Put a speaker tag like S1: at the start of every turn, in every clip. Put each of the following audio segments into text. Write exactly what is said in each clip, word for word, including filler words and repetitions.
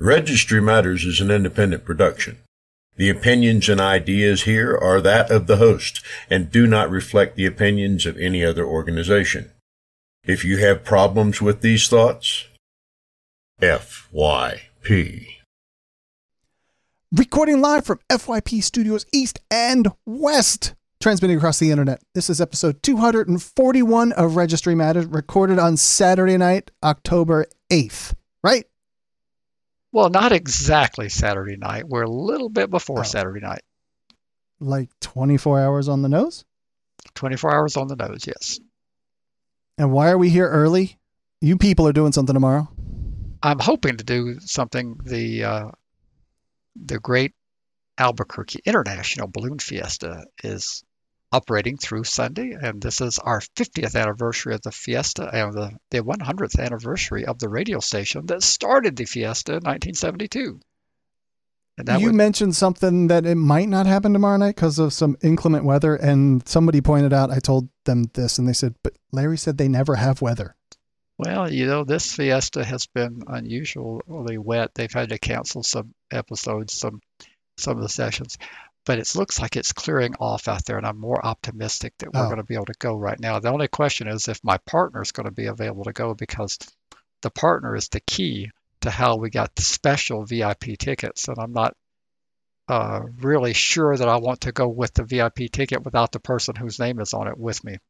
S1: Registry Matters is an independent production. The opinions and ideas here are that of the host and do not reflect the opinions of any other organization. If you have problems with these thoughts, F Y P.
S2: Recording live from F Y P Studios East and West, transmitting across the internet. This is episode two hundred forty-one of Registry Matters, recorded on Saturday night, October eighth, right?
S3: Well, not exactly Saturday night. We're a little bit before
S2: Oh.
S3: Saturday night.
S2: Like twenty-four hours on the nose?
S3: twenty-four hours on the nose, yes.
S2: And why are we here early? You people are doing something tomorrow.
S3: I'm hoping to do something. The uh, the Great Albuquerque International Balloon Fiesta is operating through Sunday, and this is our fiftieth anniversary of the Fiesta and the, the one hundredth anniversary of the radio station that started the Fiesta in nineteen seventy-two. And that
S2: You
S3: would,
S2: mentioned something that it might not happen tomorrow night because of some inclement weather, and somebody pointed out, I told them this, and they said, but Larry said they never have weather.
S3: well, you know, this Fiesta has been unusually wet. They've had to cancel some episodes, some some of the sessions, but it looks like it's clearing off out there, and I'm more optimistic that we're
S2: Oh.
S3: going to be able to go right now. The only question is if my partner is going to be available to go, because the partner is the key to how we got the special V I P tickets, and I'm not uh, really sure that I want to go with the V I P ticket without the person whose name is on it with me.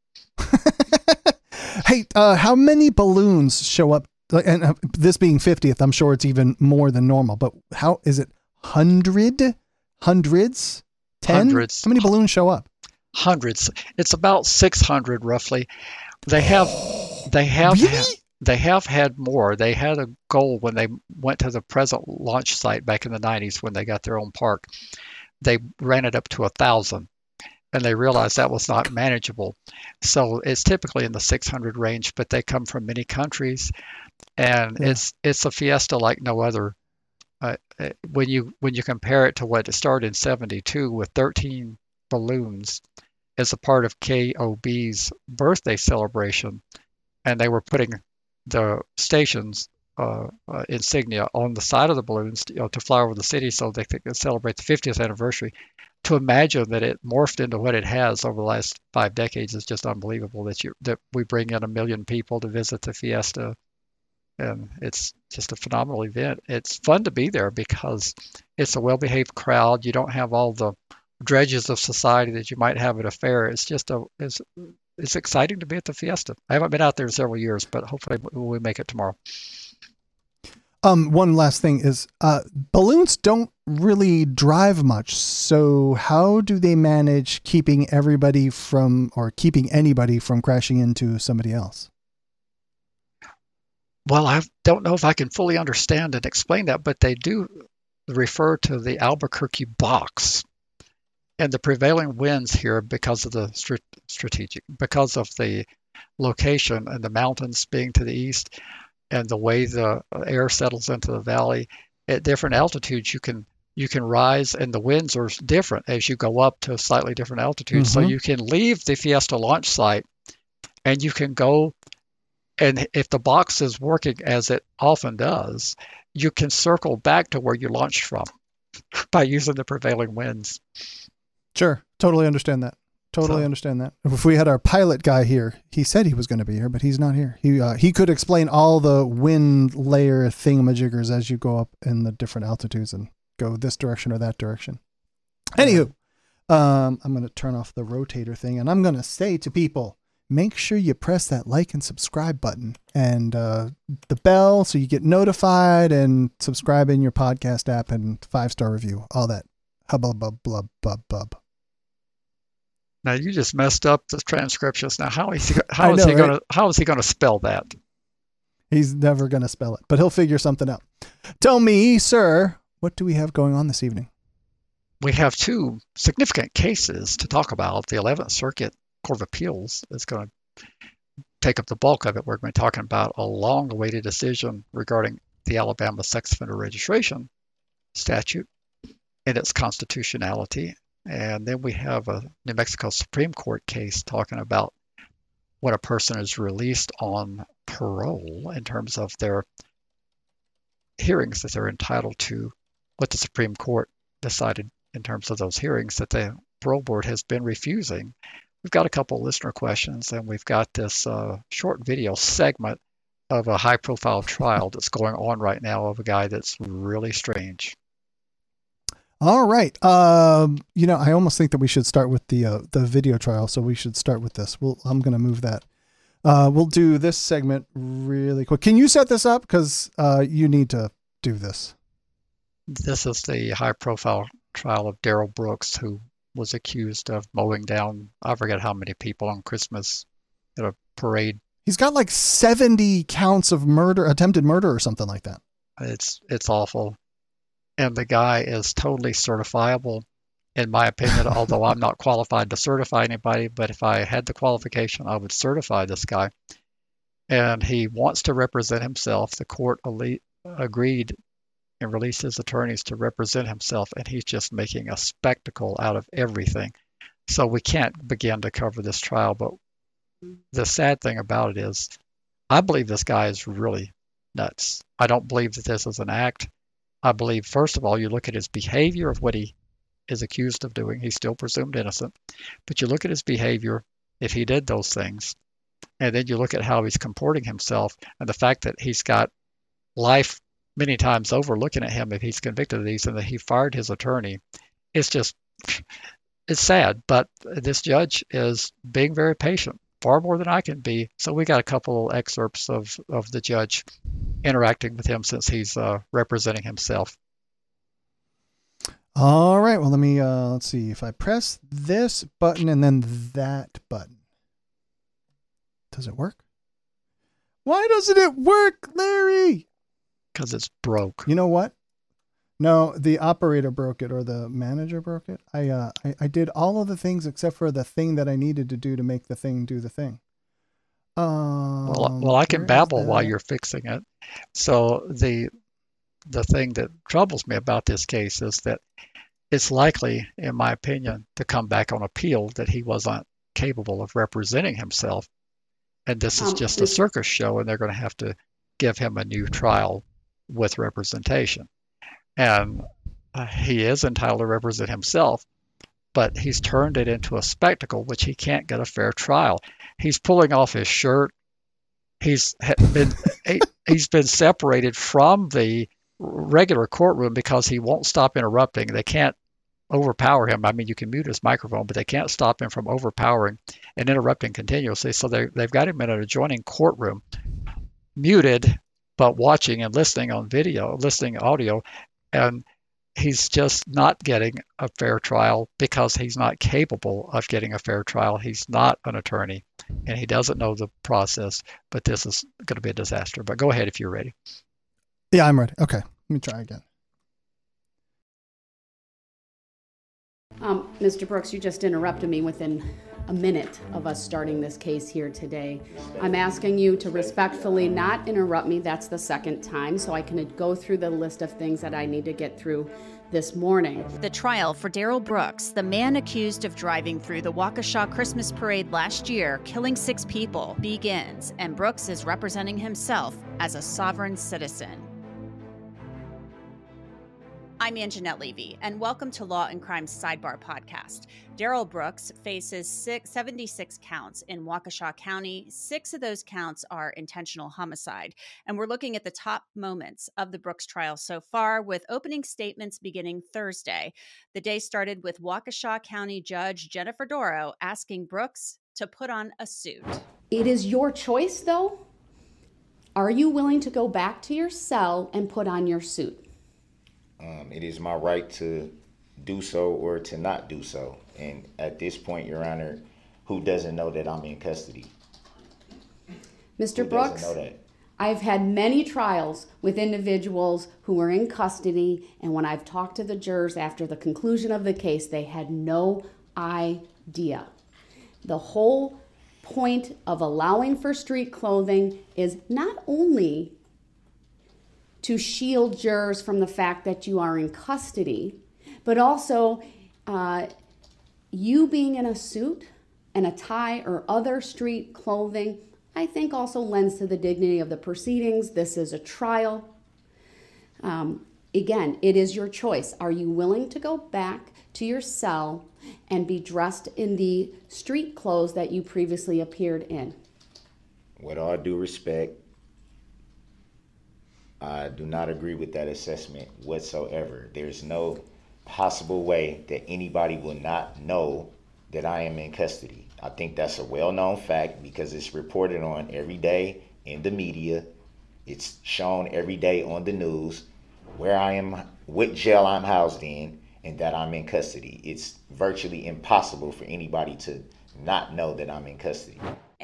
S2: Hey, uh, how many balloons show up? Like, and uh, this being fiftieth, I'm sure it's even more than normal, but how is it? Hundred? Hundreds? Ten?
S3: Hundreds.
S2: How many balloons show up?
S3: Hundreds. It's about six hundred roughly. They have, they have,
S2: Really?
S3: ha- they have had more. They had a goal when they went to the present launch site back in the nineties when they got their own park. They ran it up to a thousand, and they realized that was not manageable. So it's typically in the six hundred range, but they come from many countries, and
S2: Yeah.
S3: it's it's a fiesta like no other. Uh, uh, when you when you compare it to what it started in seventy-two with thirteen balloons as a part of K O B's birthday celebration, and they were putting the station's uh, uh, insignia on the side of the balloons, you know, to fly over the city so they could celebrate the fiftieth anniversary. To imagine that it morphed into what it has over the last five decades is just unbelievable. That you that we bring in a million people to visit the Fiesta, and it's just a phenomenal event. It's fun to be there because it's a well-behaved crowd. You don't have all the dredges of society that you might have at a fair. It's just a it's it's exciting to be at the Fiesta. I haven't been out there in several years, but hopefully we make it tomorrow.
S2: Um, one last thing is, uh, balloons don't really drive much. So how do they manage keeping everybody from, or keeping anybody from crashing into somebody else?
S3: Well, I don't know if I can fully understand and explain that, but they do refer to the Albuquerque box and the prevailing winds here because of the str- strategic, because of the location and the mountains being to the east and the way the air settles into the valley. At different altitudes, you can you can rise, and the winds are different as you go up to a slightly different altitude. So
S2: Mhm.
S3: you can leave the Fiesta launch site, and you can go. And if the box is working as it often does, you can circle back to where you launched from by using the prevailing winds.
S2: Sure. Totally understand that. Totally
S3: So-
S2: understand that. If we had our pilot guy here, he said he was going to be here, but he's not here. He, uh, he could explain all the wind layer thingamajiggers as you go up in the different altitudes and go this direction or that direction. Anywho, um, I'm going to turn off the rotator thing, and I'm going to say to people, make sure you press that like and subscribe button and uh, the bell so you get notified, and subscribe in your podcast app, and five-star review, all that. Hubbub, bub, blub, bub, bub.
S3: Now you just messed up the transcriptions. Now how is he?
S2: I
S3: How is
S2: know,
S3: he
S2: right?
S3: going to? How is he going to spell that?
S2: He's never going to spell it, but he'll figure something out. Tell me, sir, what do we have going on this evening?
S3: We have two significant cases to talk about. The eleventh Circuit Court of Appeals is going to take up the bulk of it. We're going to be talking about a long-awaited decision regarding the Alabama sex offender registration statute and its constitutionality. And then we have a New Mexico Supreme Court case talking about when a person is released on parole in terms of their hearings that they're entitled to, what the Supreme Court decided in terms of those hearings that the parole board has been refusing. We've got a couple listener questions, and we've got this uh, short video segment of a high-profile trial that's going on right now of a guy that's really strange.
S2: All right. Um, you know, I almost think that we should start with the uh, the video trial, so we should start with this. We'll, I'm going to move that. Uh, we'll do this segment really quick. Can you set this up? Because uh, you need to do this.
S3: This is the high-profile trial of Darrell Brooks, who was accused of mowing down, I forget how many people on Christmas at a parade.
S2: He's got like seventy counts of murder, attempted murder or something like that.
S3: It's it's awful. And the guy is totally certifiable, in my opinion, although I'm not qualified to certify anybody, but if I had the qualification, I would certify this guy. And he wants to represent himself. The court elite agreed and released his attorneys to represent himself, and he's just making a spectacle out of everything. So we can't begin to cover this trial, but the sad thing about it is I believe this guy is really nuts. I don't believe that this is an act. I believe, first of all, you look at his behavior of what he is accused of doing. He's still presumed innocent. But you look at his behavior, if he did those things, and then you look at how he's comporting himself and the fact that he's got life many times over looking at him if he's convicted of these and that he fired his attorney. It's just, it's sad. But this judge is being very patient, far more than I can be. So we got a couple excerpts of, of the judge interacting with him since he's uh, representing himself.
S2: All right. Well, let me, uh, let's see if I press this button and then that button. Does it work? Why doesn't it work, Larry?
S3: Because it's broke.
S2: You know what? No, the operator broke it or the manager broke it. I, uh, I, I did all of the things except for the thing that I needed to do to make the thing do the thing. Um,
S3: well, well, I can babble while you're fixing it. So the the thing that troubles me about this case is that it's likely, in my opinion, to come back on appeal that he wasn't capable of representing himself, and this is just a circus show, and they're going to have to give him a new trial with representation. And uh, he is entitled to represent himself, but he's turned it into a spectacle, which he can't get a fair trial. He's pulling off his shirt. He's been he, he's been separated from the regular courtroom because he won't stop interrupting. They can't overpower him. I mean, you can mute his microphone, but they can't stop him from overpowering and interrupting continuously. So they they've got him in an adjoining courtroom, muted, but watching and listening on video, listening audio, and he's just not getting a fair trial because he's not capable of getting a fair trial. He's not an attorney, and he doesn't know the process, but this is going to be a disaster. But go ahead if you're ready.
S2: Yeah, I'm ready. Okay, let me try again.
S4: Um, Mister Brooks, you just interrupted me within a minute of us starting this case here today. I'm asking you to respectfully not interrupt me. That's the second time, so I can go through the list of things that I need to get through this morning.
S5: The trial for Darrell Brooks, the man accused of driving through the Waukesha Christmas parade last year, killing six people, begins, and Brooks is representing himself as a sovereign citizen. I'm Anjanette Levy, and welcome to Law and Crime Sidebar Podcast. Darrell Brooks faces six, seventy-six counts in Waukesha County. Six of those counts are intentional homicide. And we're looking at the top moments of the Brooks trial so far, with opening statements beginning Thursday. The day started with Waukesha County Judge Jennifer Doro asking Brooks to put on a suit.
S4: It is your choice, though. Are you willing to go back to your cell and put on your suit?
S6: Um, it is my right to do so or to not do so. And at this point, Your Honor, who doesn't know that I'm in custody?
S4: Mister
S6: Who
S4: Brooks,
S6: doesn't know that?
S4: I've had many trials with individuals who were in custody, and when I've talked to the jurors after the conclusion of the case, they had no idea. The whole point of allowing for street clothing is not only to shield jurors from the fact that you are in custody, but also uh, you being in a suit and a tie or other street clothing, I think also lends to the dignity of the proceedings. This is a trial. Um, again, it is your choice. Are you willing to go back to your cell and be dressed in the street clothes that you previously appeared in?
S6: With all due respect, I do not agree with that assessment whatsoever. There's no possible way that anybody will not know that I am in custody. I think that's a well-known fact because it's reported on every day in the media. It's shown every day on the news where I am, what jail I'm housed in, and that I'm in custody. It's virtually impossible for anybody to not know that I'm in custody.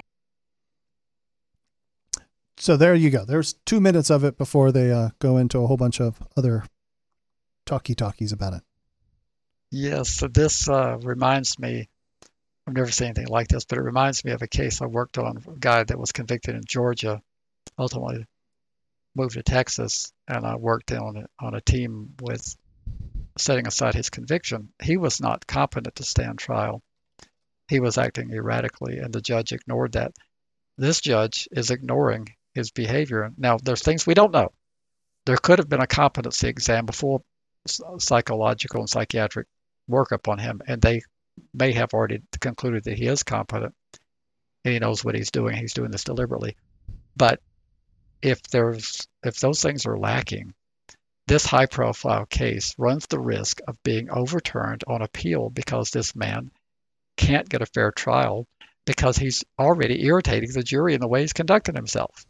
S2: So there you go. There's two minutes of it before they uh, go into a whole bunch of other talkie-talkies about it.
S3: Yes, so this uh, reminds me, I've never seen anything like this, but it reminds me of a case I worked on, a guy that was convicted in Georgia, ultimately moved to Texas, and I worked on it on a team with setting aside his conviction. He was not competent to stand trial. He was acting erratically, and the judge ignored that. This judge is ignoring his behavior. Now, there's things we don't know. There could have been a competency exam before psychological and psychiatric workup on him, and they may have already concluded that he is competent and he knows what he's doing. He's doing this deliberately. But if there's if those things are lacking, this high-profile case runs the risk of being overturned on appeal because this man can't get a fair trial because he's already irritating the jury in the way he's conducting himself.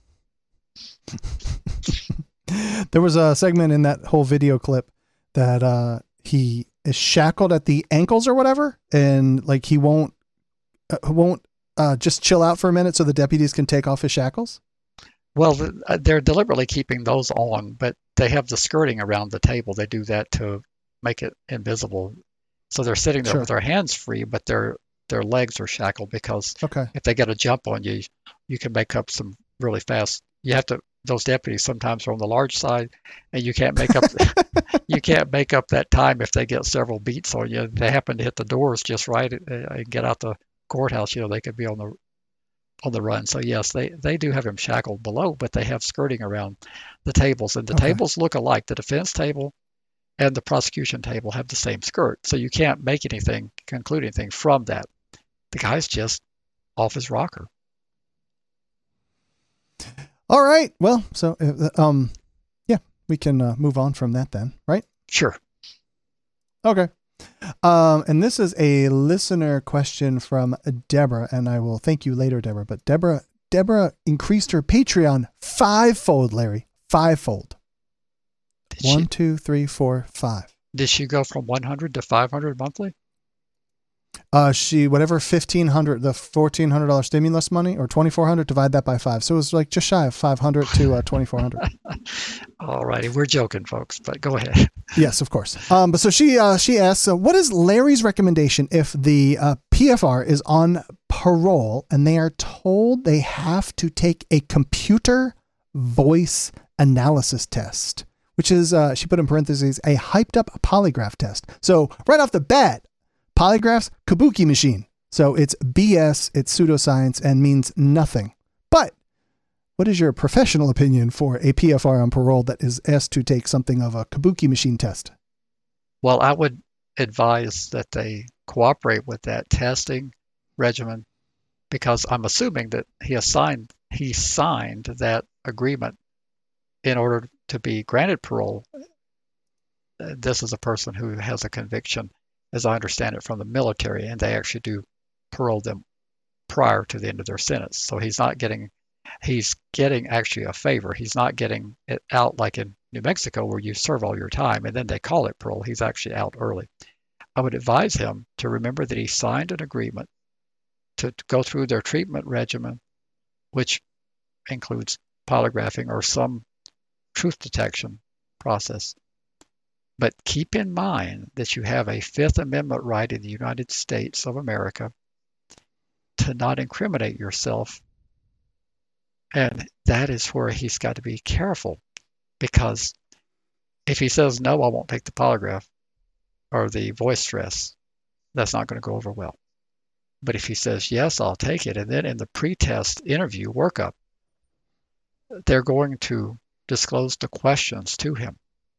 S2: There was a segment in that whole video clip that uh, he is shackled at the ankles or whatever, and like he won't uh, won't uh, just chill out for a minute so the deputies can take off his shackles.
S3: Well, they're deliberately keeping those on, but they have the skirting around the table. They do that to make it invisible. So they're sitting there
S2: Sure.
S3: with their hands free, but their their legs are shackled because
S2: Okay.
S3: if they get a jump on you, you can make up some really fast. You have to. Those deputies sometimes are on the large side, and you can't make up you can't make up that time if they get several beats on you. They happen to hit the doors just right and get out the courthouse. You know, they could be on the on the run. So yes, they they do have him shackled below, but they have skirting around the tables, and the
S2: Okay.
S3: tables look alike. The defense table and the prosecution table have the same skirt, so you can't make anything, conclude anything from that. The guy's just off his rocker.
S2: All right. Well, so uh, um, yeah, we can uh, move on from that then, right?
S3: Sure.
S2: Okay. Um, and this is a listener question from Deborah, and I will thank you later, Deborah. But Deborah, Deborah increased her Patreon fivefold, Larry, fivefold.
S3: Did
S2: One,
S3: she,
S2: two, three, four, five.
S3: did she go from one hundred to five hundred monthly?
S2: Uh, she whatever fifteen hundred, the fourteen hundred dollar stimulus money, or twenty four hundred, divide that by five, so it was like just shy of five hundred to uh, twenty four hundred.
S3: All righty, we're joking, folks, but go ahead.
S2: Yes, of course. Um, but so she uh, she asks, uh, what is Larry's recommendation if the uh, P F R is on parole and they are told they have to take a computer voice analysis test, which is uh, she put in parentheses a hyped up polygraph test. So right off the bat, polygraphs, kabuki machine. So it's B S, it's pseudoscience, and means nothing. But what is your professional opinion for a P F R on parole that is asked to take something of a kabuki machine test?
S3: Well, I would advise that they cooperate with that testing regimen because I'm assuming that he assigned he signed that agreement in order to be granted parole. This is a person who has a conviction, as I understand it, from the military, and they actually do parole them prior to the end of their sentence. So he's not getting, he's getting actually a favor. He's not getting it out like in New Mexico where you serve all your time and then they call it parole. He's actually out early. I would advise him to remember that he signed an agreement to, to go through their treatment regimen, which includes polygraphing or some truth detection process. But keep in mind that you have a Fifth Amendment right in the United States of America to not incriminate yourself. And that is where he's got to be careful, because if he says, no, I won't take the polygraph or the voice stress, that's not going to go over well. But if he says, yes, I'll take it, and then in the pre-test interview workup, they're going to disclose the questions to him.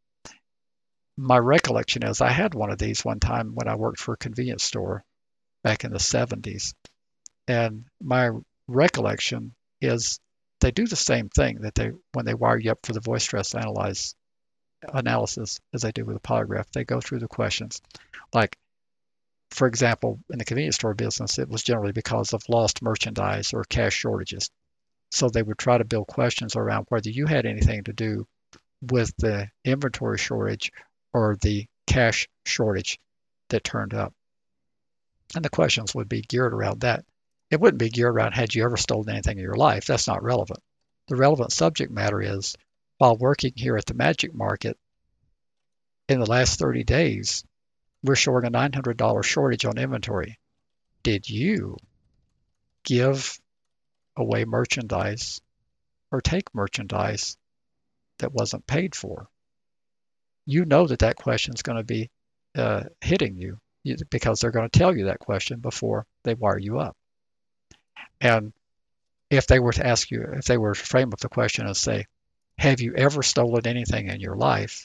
S3: my recollection is I had one of these one time when I worked for a convenience store back in the seventies. And my recollection is they do the same thing that they when they wire you up for the voice stress analyze analysis as they do with a polygraph. They go through the questions. Like, for example, in the convenience store business, it was generally because of lost merchandise or cash shortages. So they would try to build questions around whether you had anything to do with the inventory shortage or the cash shortage that turned up. And the questions would be geared around that. It wouldn't be geared around, had you ever stolen anything in your life? That's not relevant. The relevant subject matter is, while working here at the Magic Market, in the last thirty days, we're showing a nine hundred dollars shortage on inventory. Did you give away merchandise or take merchandise that wasn't paid for? You know that that question is going to be uh, hitting you because they're going to tell you that question before they wire you up. And if they were to ask you, if they were to frame up the question and say, have you ever stolen anything in your life?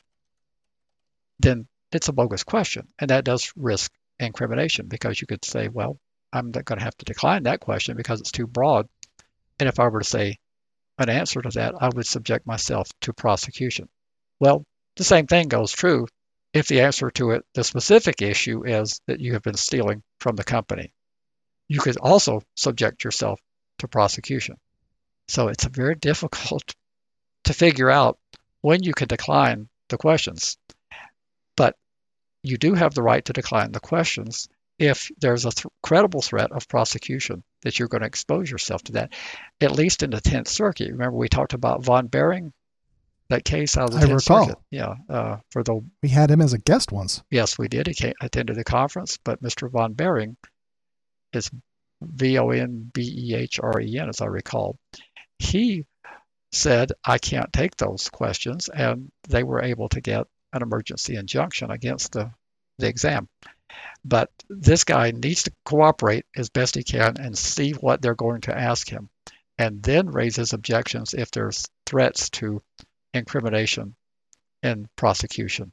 S3: Then it's a bogus question. And that does risk incrimination because you could say, well, I'm going to have to decline that question because it's too broad. And if I were to say an answer to that, I would subject myself to prosecution. Well, the same thing goes true if the answer to it, the specific issue is that you have been stealing from the company. You could also subject yourself to prosecution. So it's very difficult to figure out when you can decline the questions. But you do have the right to decline the questions if there's a th- credible threat of prosecution that you're going to expose yourself to that, at least in the Tenth Circuit. Remember we talked about Von Behring, that case out of the
S2: I
S3: Tenth
S2: recall.
S3: Circuit? Yeah. Uh, for the
S2: We had him as a guest once.
S3: Yes, we did. He came, attended the conference, but Mister Von Behring is V O N B E H R E N, as I recall. He said, I can't take those questions, and they were able to get an emergency injunction against the, the exam. But this guy needs to cooperate as best he can and see what they're going to ask him, and then raise his objections if there's threats to incrimination and prosecution.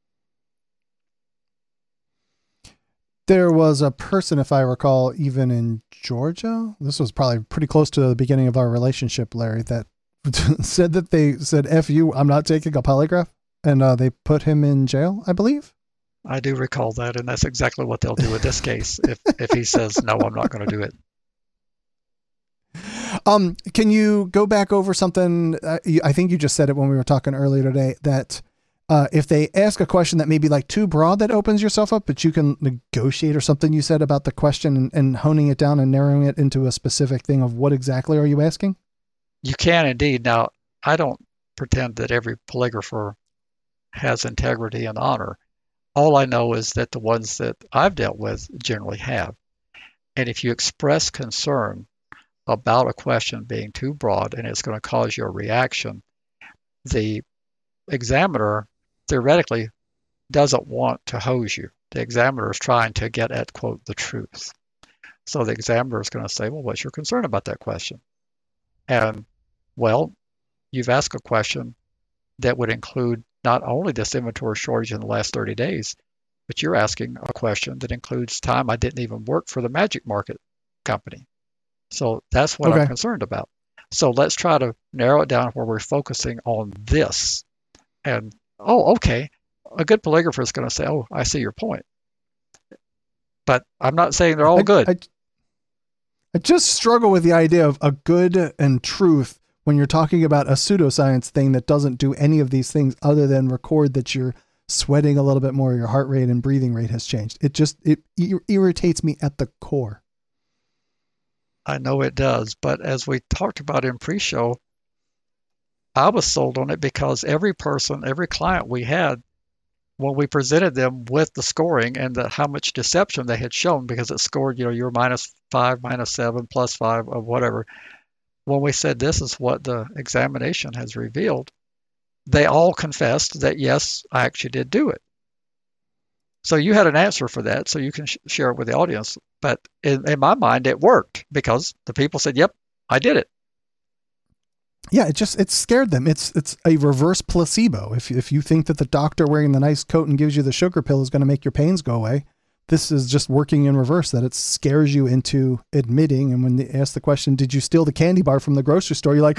S2: There was a person, if I recall, even in Georgia, this was probably pretty close to the beginning of our relationship, Larry, that said that they said, F you, I'm not taking a polygraph. And uh, they put him in jail, I believe.
S3: I do recall that, and that's exactly what they'll do with this case if, if he says, no, I'm not going to do it.
S2: Um, can you go back over something? Uh, you, I think you just said it when we were talking earlier today, that uh, if they ask a question that may be like too broad, that opens yourself up, but you can negotiate or something you said about the question and, and honing it down and narrowing it into a specific thing of what exactly are you asking?
S3: You can indeed. Now, I don't pretend that every polygrapher has integrity and honor. All I know is that the ones that I've dealt with generally have. And if you express concern about a question being too broad and it's going to cause you a reaction, the examiner theoretically doesn't want to hose you. The examiner is trying to get at, quote, the truth. So the examiner is going to say, well, what's your concern about that question? And, well, you've asked a question that would include not only this inventory shortage in the last thirty days, but you're asking a question that includes time I didn't even work for the Magic Market company. So that's what
S2: okay.
S3: I'm concerned about. So let's try to narrow it down where we're focusing on this. And, oh, okay, a good polygrapher is going to say, oh, I see your point. But I'm not saying they're all
S2: I,
S3: good.
S2: I, I just struggle with the idea of a good and truth when you're talking about a pseudoscience thing that doesn't do any of these things other than record that you're sweating a little bit more, your heart rate and breathing rate has changed. It just, it ir- irritates me at the core.
S3: I know it does, but as we talked about in pre-show, I was sold on it because every person, every client we had, when we presented them with the scoring and the, how much deception they had shown, because it scored, you know, you're minus five, minus seven, plus five, or whatever. When we said this is what the examination has revealed, they all confessed that, yes, I actually did do it. So you had an answer for that, so you can sh- share it with the audience. But in, in my mind, it worked because the people said, yep, I did it.
S2: Yeah, it just it scared them. It's it's a reverse placebo. If if you think that the doctor wearing the nice coat and gives you the sugar pill is going to make your pains go away, this is just working in reverse. That it scares you into admitting. And when they ask the question, "Did you steal the candy bar from the grocery store?" You're like,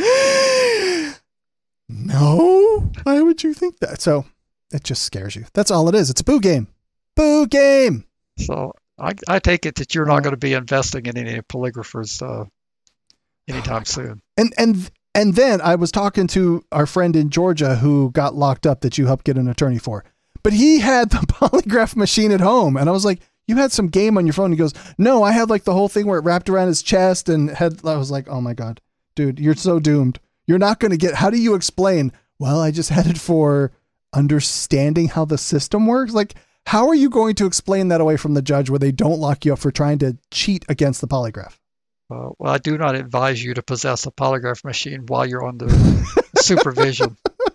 S2: "No. Why would you think that?" So it just scares you. That's all it is. It's a boo game. Boo game.
S3: So I I take it that you're not going to be investing in any polygraphers uh, anytime soon.
S2: And and. And then I was talking to our friend in Georgia who got locked up that you helped get an attorney for, but he had the polygraph machine at home. And I was like, you had some game on your phone. He goes, no, I had like the whole thing where it wrapped around his chest and had, I was like, oh my God, dude, you're so doomed. You're not going to get, how do you explain? Well, I just had it for understanding how the system works. Like, how are you going to explain that away from the judge where they don't lock you up for trying to cheat against the polygraph?
S3: Uh, well, I do not advise you to possess a polygraph machine while you're under supervision.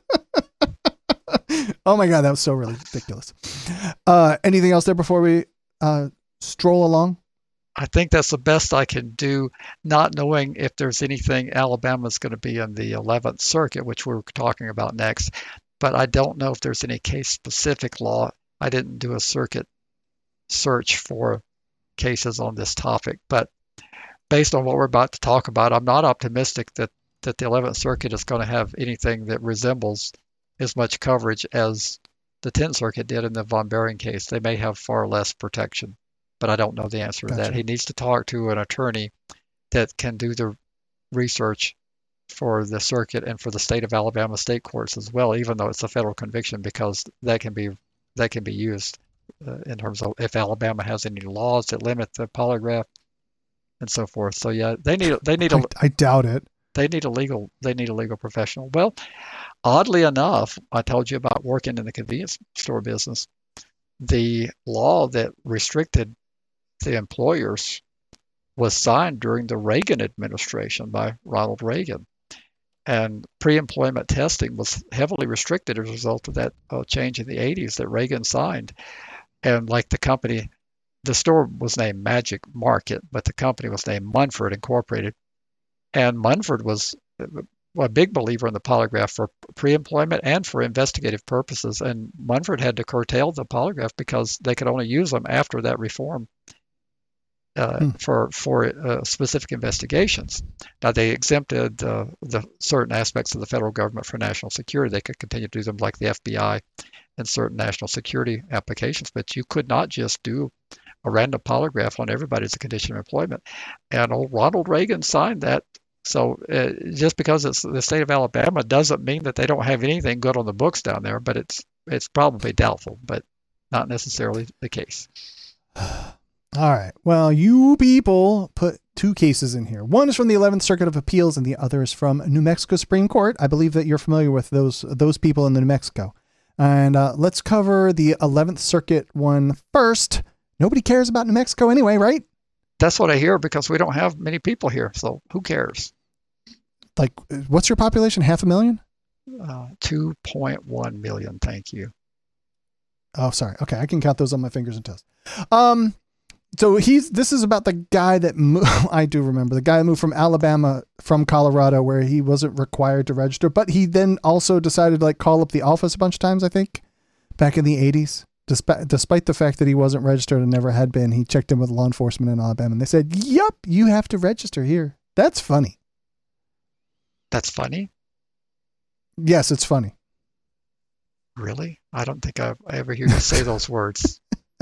S2: Oh my God, that was so ridiculous. Uh, anything else there before we uh, stroll along?
S3: I think that's the best I can do, not knowing if there's anything Alabama's going to be in the eleventh Circuit, which we're talking about next. But I don't know if there's any case-specific law. I didn't do a circuit search for cases on this topic, but based on what we're about to talk about, I'm not optimistic that, that the eleventh Circuit is going to have anything that resembles as much coverage as the tenth Circuit did in the Von Behring case. They may have far less protection, but I don't know the answer
S2: Gotcha.
S3: to that. He needs to talk to an attorney that can do the research for the circuit and for the state of Alabama state courts as well, even though it's a federal conviction, because that can be that can be used uh, in terms of if Alabama has any laws that limit the polygraph and so forth. So yeah, they need they need a
S2: I, I doubt it.
S3: They need a legal they need a legal professional. Well, oddly enough, I told you about working in the convenience store business. The law that restricted the employers was signed during the Reagan administration by Ronald Reagan. And pre-employment testing was heavily restricted as a result of that uh, change in the eighties that Reagan signed. And like the company, the store was named Magic Market, but the company was named Munford Incorporated. And Munford was a big believer in the polygraph for pre-employment and for investigative purposes. And Munford had to curtail the polygraph because they could only use them after that reform uh, hmm. for for uh, specific investigations. Now, they exempted uh, the certain aspects of the federal government for national security. They could continue to do them like the F B I and certain national security applications, but you could not just do a random polygraph on everybody as a condition of employment. And old Ronald Reagan signed that. So uh, just because it's the state of Alabama doesn't mean that they don't have anything good on the books down there, but it's it's probably doubtful, but not necessarily the case.
S2: All right. Well, you people put two cases in here. One is from the eleventh Circuit of Appeals and the other is from New Mexico Supreme Court. I believe that you're familiar with those those people in New Mexico. And uh, let's cover the eleventh Circuit one first. Nobody cares about New Mexico anyway, right?
S3: That's what I hear because we don't have many people here. So who cares?
S2: Like, what's your population? Half a million?
S3: Uh, two point one million. Thank you.
S2: Oh, sorry. Okay. I can count those on my fingers and toes. Um, so he's, this is about the guy that moved, I do remember the guy that moved from Alabama from Colorado where he wasn't required to register, but he then also decided to like call up the office a bunch of times, I think, back in the eighties. Despite, despite the fact that he wasn't registered and never had been, he checked in with law enforcement in Alabama and they said, yep, you have to register here. That's funny.
S3: That's funny?
S2: Yes, it's funny.
S3: Really? I don't think I've, I ever hear you say those words.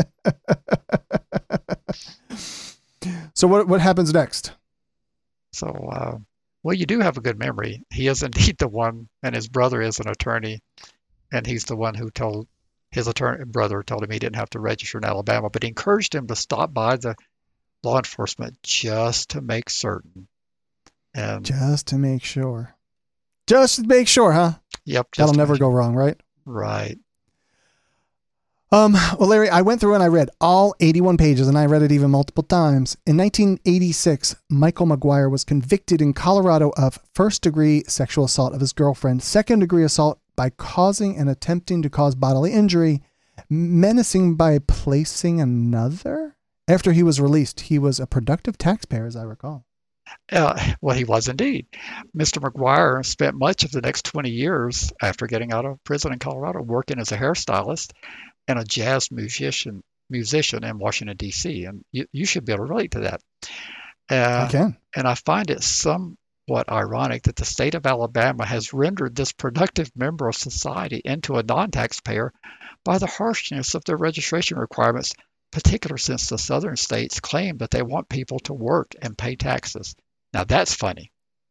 S2: So what what happens next?
S3: So, uh, well, you do have a good memory. He is indeed the one, and his brother is an attorney, and he's the one who told his attorney brother told him he didn't have to register in Alabama, but he encouraged him to stop by the law enforcement just to make certain. And
S2: just to make sure. Just to make sure, huh?
S3: Yep.
S2: That'll never go wrong, right?
S3: Right.
S2: Um, well, Larry, I went through and I read all eighty-one pages, and I read it even multiple times. In nineteen eighty-six, Michael McGuire was convicted in Colorado of first-degree sexual assault of his girlfriend, second-degree assault by causing and attempting to cause bodily injury, menacing by placing another. After he was released, he was a productive taxpayer, as I recall.
S3: Uh, well, he was indeed. Mister McGuire spent much of the next twenty years after getting out of prison in Colorado working as a hairstylist and a jazz musician musician in Washington, D C, and you, you should be able to relate to that. Uh,
S2: I can.
S3: And I find it somewhat ironic that the state of Alabama has rendered this productive member of society into a non-taxpayer by the harshness of their registration requirements, particularly since the southern states claim that they want people to work and pay taxes. Now that's funny.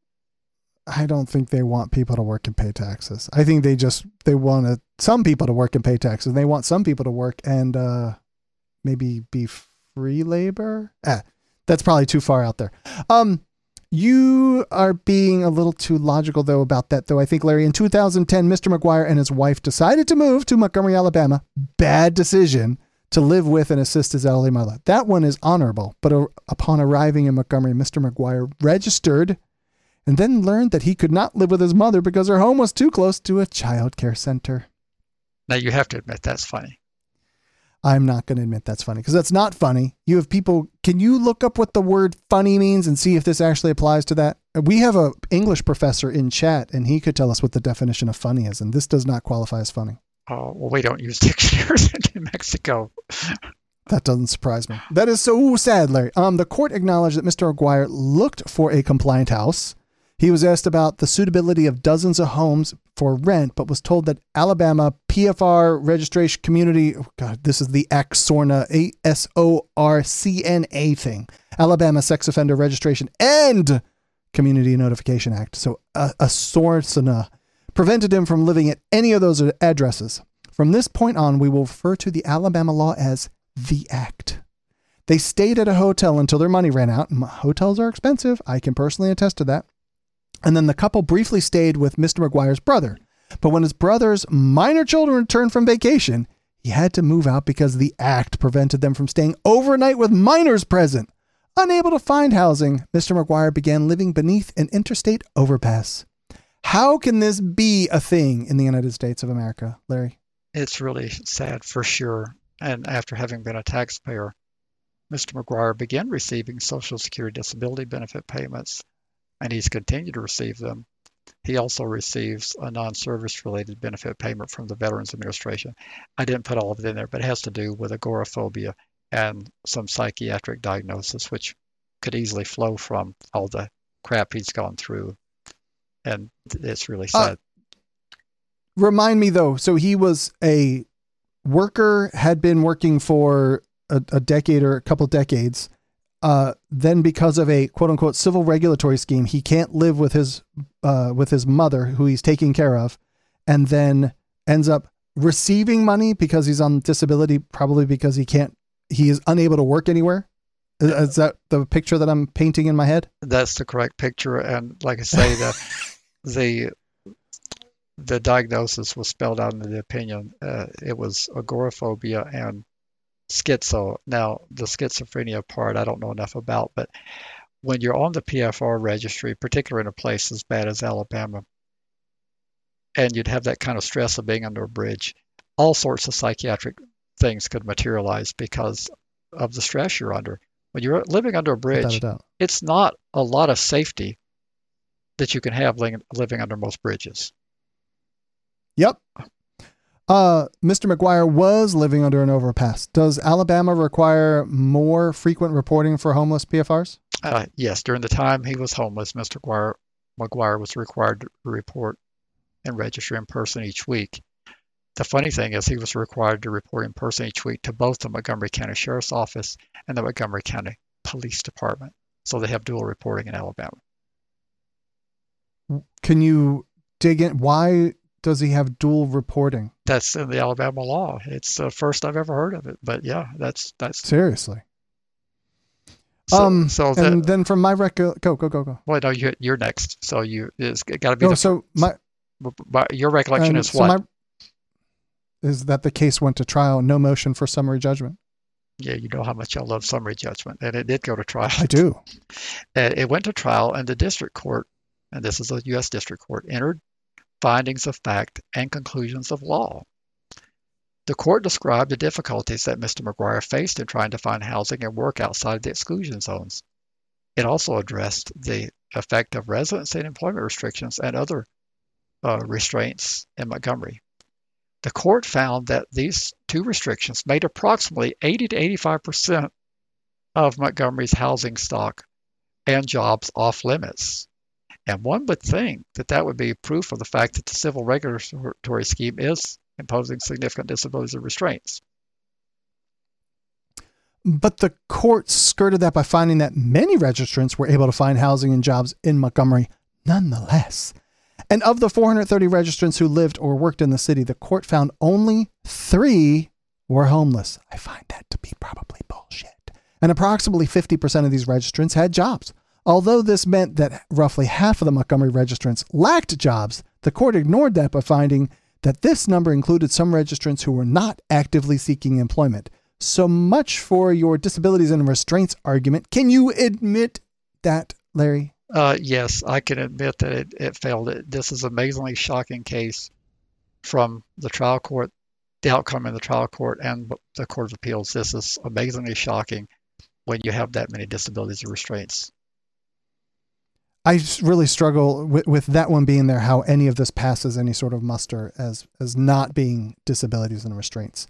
S2: I don't think they want people to work and pay taxes. I think they just, they want to, some people to work and pay taxes. They want some people to work and uh, maybe be free labor. Ah, that's probably too far out there. Um, you are being a little too logical though about that though. I think, Larry, in two thousand ten, Mister McGuire and his wife decided to move to Montgomery, Alabama. Bad decision. To live with and assist his elderly mother. That one is honorable, but uh, upon arriving in Montgomery, Mister McGuire registered and then learned that he could not live with his mother because her home was too close to a child care center.
S3: Now you have to admit that's funny.
S2: I'm not going to admit that's funny because that's not funny. You have people, can you look up what the word funny means and see if this actually applies to that? We have a English professor in chat and he could tell us what the definition of funny is, and this does not qualify as funny.
S3: Oh, well, we don't use dictionaries in Mexico.
S2: That doesn't surprise me. That is so sad, Larry. Um, the court acknowledged that Mister McGuire looked for a compliant house. He was asked about the suitability of dozens of homes for rent, but was told that Alabama P F R registration community, oh God, this is the A C S O R N A, A S O R C N A thing, Alabama Sex Offender Registration and Community Notification Act. So uh, a S O R S N A prevented him from living at any of those addresses. From this point on, we will refer to the Alabama law as the Act. They stayed at a hotel until their money ran out. And hotels are expensive. I can personally attest to that. And then the couple briefly stayed with Mister McGuire's brother. But when his brother's minor children returned from vacation, he had to move out because the Act prevented them from staying overnight with minors present. Unable to find housing, Mister McGuire began living beneath an interstate overpass. How can this be a thing in the United States of America, Larry?
S3: It's really sad for sure. And after having been a taxpayer, Mister McGuire began receiving Social Security disability benefit payments, and he's continued to receive them. He also receives a non-service related benefit payment from the Veterans Administration. I didn't put all of it in there, but it has to do with agoraphobia and some psychiatric diagnosis, which could easily flow from all the crap he's gone through. And it's really sad. Uh,
S2: remind me though, so he was a worker, had been working for a, a decade or a couple decades. Uh, then because of a quote unquote civil regulatory scheme, he can't live with his, uh, with his mother who he's taking care of, and then ends up receiving money because he's on disability, probably because he can't, he is unable to work anywhere. Is, is that the picture that I'm painting in my head?
S3: That's the correct picture. And like I say, the, the, the diagnosis was spelled out in the opinion. Uh, it was agoraphobia and schizo. Now, the schizophrenia part, I don't know enough about, but when you're on the P F R registry, particularly in a place as bad as Alabama, and you'd have that kind of stress of being under a bridge, all sorts of psychiatric things could materialize because of the stress you're under. When you're living under a bridge, it's not a lot of safety that you can have living under most bridges.
S2: Yep. Uh, Mister McGuire was living under an overpass. Does Alabama require more frequent reporting for homeless P F Rs?
S3: Uh, yes. During the time he was homeless, Mister McGuire, McGuire was required to report and register in person each week. The funny thing is he was required to report in person each week to both the Montgomery County Sheriff's Office and the Montgomery County Police Department. So they have dual reporting in Alabama.
S2: Can you dig in? Why does he have dual reporting?
S3: That's in the Alabama law. It's the first I've ever heard of it. But yeah, that's that's
S2: seriously.
S3: So,
S2: um.
S3: So
S2: that, and then from my record, go go go go.
S3: Well, no, you you're next. So you it's got to be.
S2: No,
S3: the,
S2: so my,
S3: my your recollection is
S2: so
S3: what?
S2: My, is that the case went to trial, no motion for summary judgment?
S3: Yeah, you know how much I love summary judgment, and it did go to trial.
S2: I do.
S3: And it went to trial, and the district court, and this is a U S district court, entered findings of fact and conclusions of law. The court described the difficulties that Mister McGuire faced in trying to find housing and work outside the exclusion zones. It also addressed the effect of residency and employment restrictions and other uh, restraints in Montgomery. The court found that these two restrictions made approximately eighty to eighty-five percent of Montgomery's housing stock and jobs off limits. And one would think that that would be proof of the fact that the civil regulatory scheme is imposing significant disabilities and restraints.
S2: But the court skirted that by finding that many registrants were able to find housing and jobs in Montgomery nonetheless. And of the four hundred thirty registrants who lived or worked in the city, the court found only three were homeless. I find that to be probably bullshit. And approximately fifty percent of these registrants had jobs. Although this meant that roughly half of the Montgomery registrants lacked jobs, the court ignored that by finding that this number included some registrants who were not actively seeking employment. So much for your disabilities and restraints argument. Can you admit that, Larry?
S3: Uh, yes, I can admit that it, it failed. This is an amazingly shocking case from the trial court, the outcome in the trial court and the Court of Appeals. This is amazingly shocking when you have that many disabilities and restraints.
S2: I really struggle with, with that one being there, how any of this passes any sort of muster as, as not being disabilities and restraints.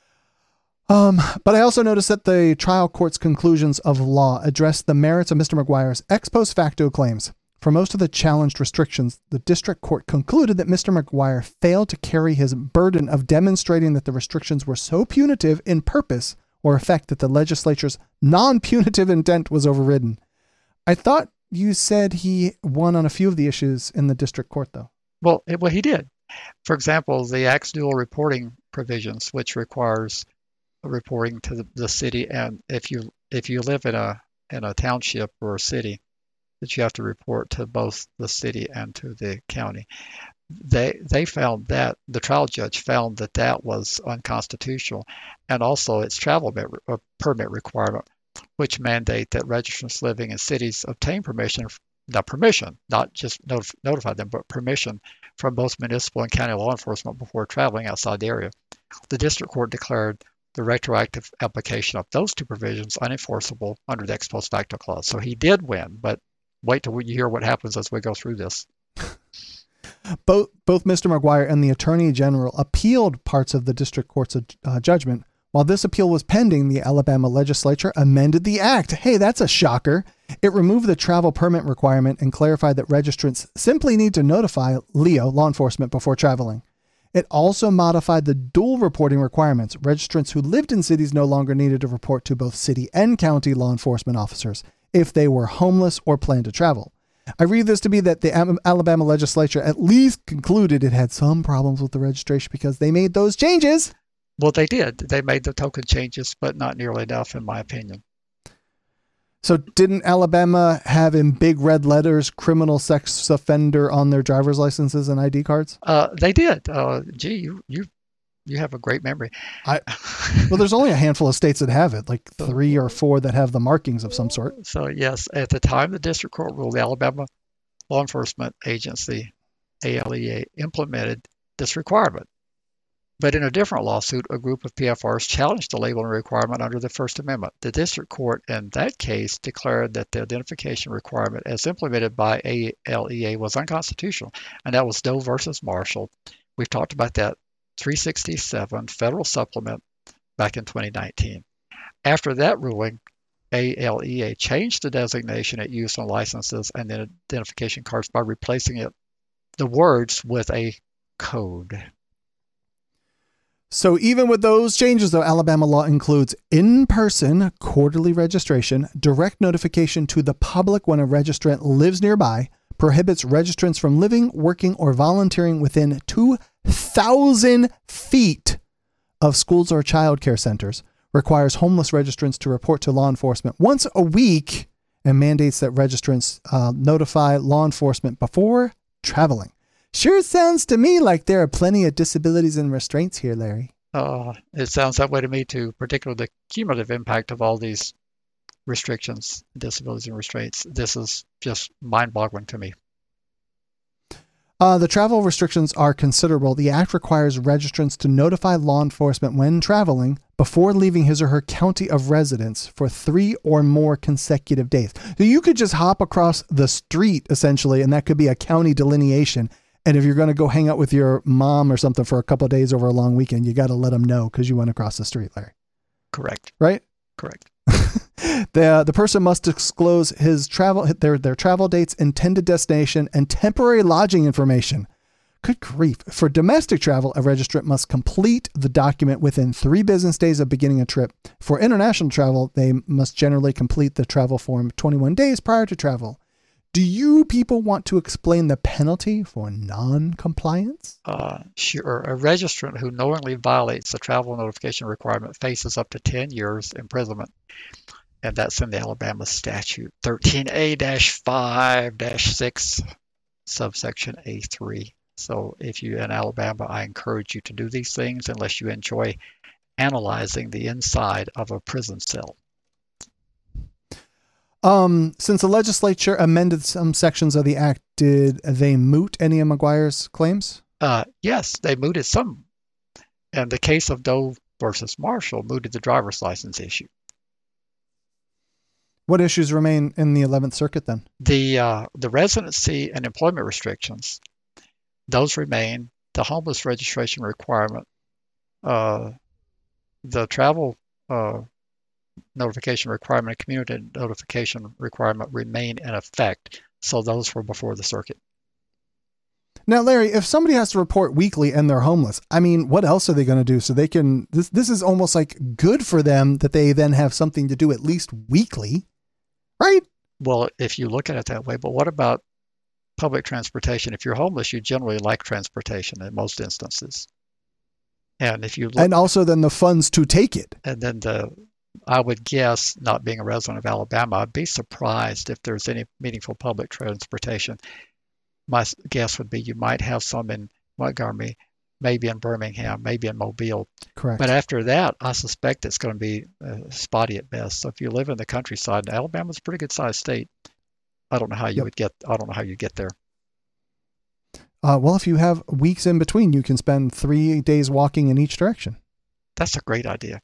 S2: Um, but I also noticed that the trial court's conclusions of law addressed the merits of Mister McGuire's ex post facto claims. For most of the challenged restrictions, the district court concluded that Mister McGuire failed to carry his burden of demonstrating that the restrictions were so punitive in purpose or effect that the legislature's non-punitive intent was overridden. I thought you said he won on a few of the issues in the district court, though.
S3: Well, it, well, he did. For example, the Act's dual reporting provisions, which requires reporting to the, the city, and if you if you live in a in a township or a city, that you have to report to both the city and to the county. They they found that the trial judge found that that was unconstitutional, and also its travel permit requirement, which mandate that registrants living in cities obtain permission, not permission, not just notif- notify them, but permission from both municipal and county law enforcement before traveling outside the area. The district court declared the retroactive application of those two provisions unenforceable under the ex post facto clause. So he did win, but wait till you hear what happens as we go through this.
S2: Both both Mister McGuire and the Attorney General appealed parts of the district court's uh, judgment. While this appeal was pending, the Alabama legislature amended the act. Hey, that's a shocker. It removed the travel permit requirement and clarified that registrants simply need to notify Leo, law enforcement, before traveling. It also modified the dual reporting requirements. Registrants who lived in cities no longer needed to report to both city and county law enforcement officers if they were homeless or planned to travel. I read this to be that the Alabama legislature at least concluded it had some problems with the registration because they made those changes.
S3: Well, they did. They made the token changes, but not nearly enough, in my opinion.
S2: So didn't Alabama have in big red letters criminal sex offender on their driver's licenses and I D cards?
S3: Uh, they did. Uh, gee, you, you you have a great memory.
S2: I Well, there's only a handful of states that have it, like three or four that have the markings of some sort.
S3: So, yes, at the time the district court ruled, the Alabama Law Enforcement Agency, A L E A, implemented this requirement. But in a different lawsuit, a group of P F Rs challenged the labeling requirement under the First Amendment. The district court in that case declared that the identification requirement as implemented by A L E A was unconstitutional, and that was Doe versus Marshall. We've talked about that, three sixty-seven Federal Supplement back in twenty nineteen. After that ruling, A L E A changed the designation it used on licenses and then identification cards by replacing it, the words with a code.
S2: So even with those changes, though, Alabama law includes in-person quarterly registration, direct notification to the public when a registrant lives nearby, prohibits registrants from living, working, or volunteering within two thousand feet of schools or child care centers, requires homeless registrants to report to law enforcement once a week, and mandates that registrants uh, notify law enforcement before traveling. Sure sounds to me like there are plenty of disabilities and restraints here, Larry.
S3: Uh, it sounds that way to me too, particularly the cumulative impact of all these restrictions, disabilities and restraints. This is just mind-boggling to me.
S2: Uh, the travel restrictions are considerable. The Act requires registrants to notify law enforcement when traveling before leaving his or her county of residence for three or more consecutive days. So you could just hop across the street, essentially, and that could be a county delineation. And if you're going to go hang out with your mom or something for a couple of days over a long weekend, you got to let them know because you went across the street, Larry.
S3: Correct.
S2: Right?
S3: Correct.
S2: the the person must disclose his travel their their travel dates, intended destination, and temporary lodging information. Good grief. For domestic travel, a registrant must complete the document within three business days of beginning a trip. For international travel, they must generally complete the travel form twenty-one days prior to travel. Do you people want to explain the penalty for non-compliance?
S3: Uh, sure. A registrant who knowingly violates the travel notification requirement faces up to ten years imprisonment. And that's in the Alabama statute thirteen A five six, subsection A three. So if you're in Alabama, I encourage you to do these things unless you enjoy analyzing the inside of a prison cell.
S2: Um, since the legislature amended some sections of the act, did they moot any of McGuire's claims?
S3: Uh, yes, they mooted some. And the case of Doe versus Marshall mooted the driver's license issue.
S2: What issues remain in the eleventh Circuit then?
S3: The uh, the residency and employment restrictions, those remain. The homeless registration requirement, uh, the travel uh, notification requirement, community notification requirement remain in effect. So those were before the circuit.
S2: Now, Larry, if somebody has to report weekly and they're homeless, I mean, what else are they going to do? So they can, this, this is almost like good for them that they then have something to do at least weekly, right?
S3: Well, if you look at it that way, but what about public transportation? If you're homeless, you generally like transportation in most instances. And if you look,
S2: and also then the funds to take it.
S3: And then the, I would guess, not being a resident of Alabama, I'd be surprised if there's any meaningful public transportation. My guess would be you might have some in Montgomery, maybe in Birmingham, maybe in Mobile.
S2: Correct.
S3: But after that, I suspect it's going to be uh, spotty at best. So if you live in the countryside, Alabama's a pretty good sized state. I don't know how you
S2: Yep.
S3: would get. I don't know how you get there.
S2: Uh, well, if you have weeks in between, you can spend three days walking in each direction.
S3: That's a great idea.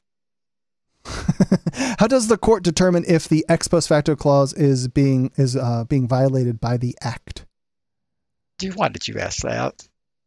S2: How does the court determine if the ex post facto clause is being is uh, being violated by the act?
S3: Gee, why did you ask that?